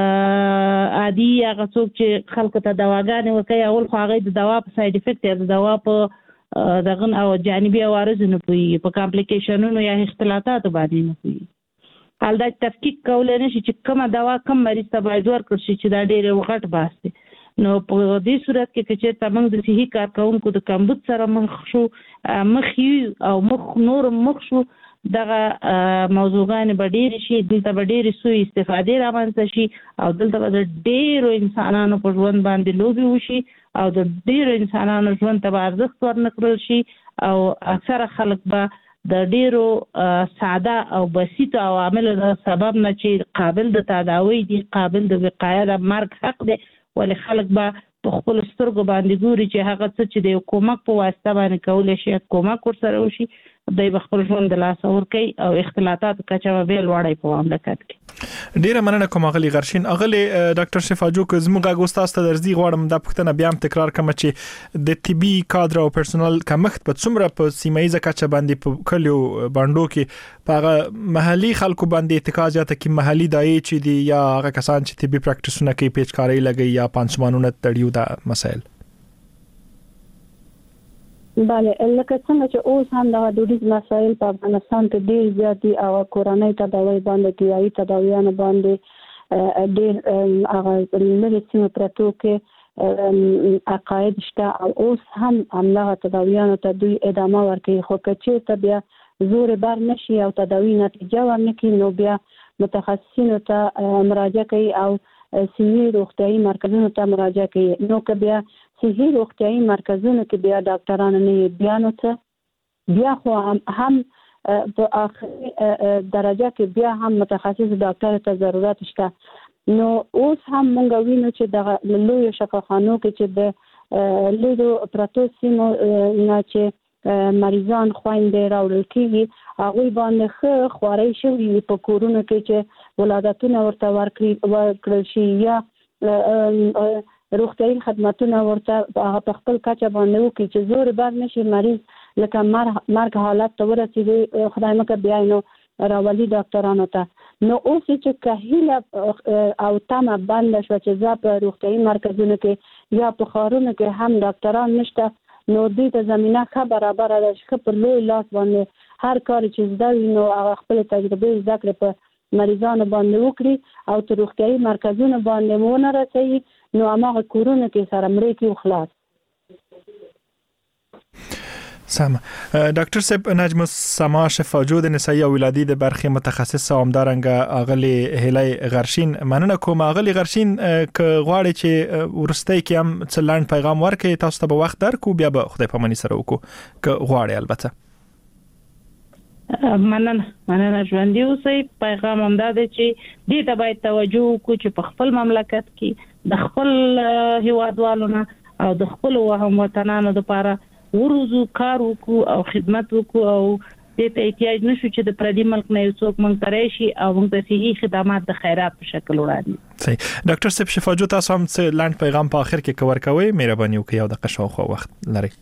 عادي هغه څوک چې خلکو ته دواګانې ورکوي اول خو هغه د دوا په ساید افیکټ یا د دوا په دغه او جانبي عوارض نه پوهېږي په کمپلیکیشنونو یا اختلافاتو باندې نه پوهېږي حال دا تفکیک کولای نشي چې کومه دوا کم مریض ته باید ورکړل شي چې دا ډېر غټ بحث دی نو په دې صورت کې چې تمنګ د صحي کارکونکو د کمبود سره مخ شو مخ او مخ نور مخ شو دغه موضوعګان به ډېر شي دلته به ډېر سوء استفاده رامنځته شي او دلته به د ډېرو انسانانو په ژوند باندې لوبي وشي او د ډېرو انسانانو ژوند ته به ارزښت ورنکړل شي او اکثره خلک به د ډېرو ساده او بسيطه عواملو د سبب نه چې قابل د تداوی دي قابل د وقایه د مرګ حق دي ولې خلک به په خپل سترګو باندې ګوري چې هغه څه چې د حکومت په واسطه باندې کولای شي حکومت ورسره وشي دای به خپل ژوند د لاس اور کوي او اختلافات کچا به لوړای په مملکت کې ډیره مننه کوم اغلی غرشین اغلی ډاکټر شفاجو که زموږه ګوستاست درځي غواړم د پښتنه بیا هم تکرار کوم چې د طبي کادر او پرسونل کمښت په څومره په سیمایي کچا باندې په کلیو باندو کې په محلي خلکو باندې اتکازات کې محلي دای چې دی یا هغه کسان چې طبي پریکټیسونه کوي پیچکاری لګي یا پانسمانونه تړیو دا مسائل بله لکه څنګه چې اوس هم د دودیز مسایل په افغانستان کې ډېر زیات دي او کورنۍ تداوی باندې کیایي تداویانو باندې ډېر هغه لري چې پرتو کې عقاید شته او اوس هم همغه تداویانو ته دوی ادامه ورکوي خو که ته بیا زور بر نشي او تداوی نتیجه ورنکړي نو بیا متخصصینو ته مراجعه کوي او صحي روغتیايي مرکزونو ته مراجعه کوي نو که بیا صحي روغتیايي مرکزونو کې بیا ډاکټرانو نه بیا نو څه بیا خو هم په اخري درجه کې بیا هم متخصص ډاکټر ته ضرورت شته نو اوس هم موږ وینو چې د لوی شفاخانو کې چې د لیدو پرتو سیمو نه چې مریضان خويندې راوړل کېږي هغه باندې خو خواري شوی په کورونو کې چې ولادتونه ورته ورکړل شي یا روغتیايي خدماتونه ورته په خپل کچه باندې وکړي چې زور بار نشي مریض لکه مرګ حالت ته ورسېږي خدای مکه بیا نو راولي ډاکټرانو ته نو اوس چې کهیله او تمه بند شو چې زه په روغتیايي مرکزونو کې یا په ښارونو کې هم ډاکټران نشته نو دې ته زمينه ښه برابره ده چې په لوی لاس باندې هر کار چې زده وي نو هغه خپل تجربه زده کړي په مریضانو باندې وکړي او تر روغتیايي مرکزونو باندې مونږ راځي نو هغه کورونه کې سره مړ کې خلاص سم ډاکټر صاحب نجم السما شفاجو د نسایي او ولادي د برخې متخصص اومدارنګ اغلی هلای غرشین مننه کوم اغلی غرشین ک غواړي چې ورستۍ کې هم څلاند پیغام ورکړي تاسو ته به وخت درکو بیا به خدای په منی سره وکړو ک غواړي البته مننه ژوندۍ اوسئ. پیغام هم دا دی چې دې ته باید توجه وکړو چې په خپل مملکت کې د خپل هیوادوالو نه او د خپل هموطنانو لپاره ورزو کار وکړو او خدمت وکړو او دې ته احتیاج نشو چې د پردي ملک نه یو څوک مونږ ته راشي او مونږ ته صحیح خدمات د خیرات په شکل وړاندې. صحیح. ډاکټر صاحب شفاجو تاسو هم څه لاند پیغام په اخر کې کور کوي مهرباني وکړئ او د قشاو وخت لري.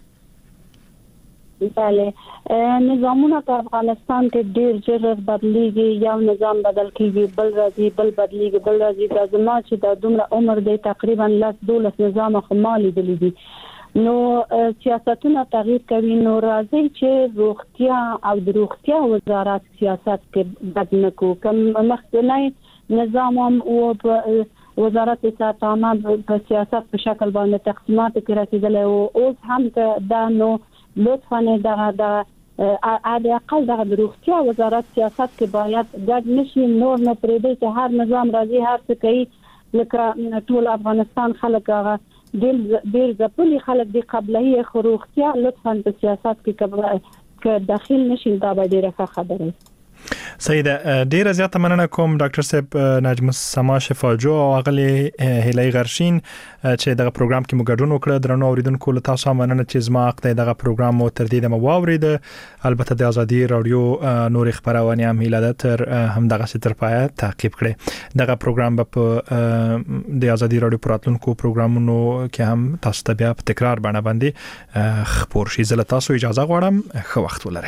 بله نظامونه په افغانستان کې ډیر ژر بدلیږي، یو نظام بدل کیږي بل راځي بل بدلیږي بل راځي. د زما چې د دومره عمر دی تقریبا 10-12 نظام خمالي دي نو سیاستونه تغییر کوي. نو راځي چې روغتیا او د روغتیا وزارت سیاست کې بدل نکو کوم مخکنی نظام او وزارت صحت عامه په سیاست په شکل باندې تقسیمات کې راځي او اوس هم دا نو لطفا د عادي اقل د روغتیا وزارت سیاست کې باید ګډ نشي نور نه پرېږدي چې هر نظام راځي هر څه کوي لکه ټول افغانستان خلک هغه ډیر ځپلي خلک دی قبلهي خروغتیا لطفا په سیاست کې داخل نشي دا به ډیره خبره. سیده ډیره زیاته مننه کوم ډاکټر صاحب نجم السما شفاجو او اغلی هلای غرشین چې دغه پروګرام کې مګډون وکړه. درنو اوریدونکو له تاسو مننه چې زما حق دغه پروګرام مو تر دې د مواورید. البته د ازادي رادیو نور خبرونه هم هیله تر هم دغه ستر پای تعقیب کړئ. دغه پروګرام په د ازادي رادیو پراتلونکو پروګرامونو کې هم تاسو ته بیا په تکرار باندې خبر شي. زه له تاسو اجازه غواړم. خو وخت ولرئ.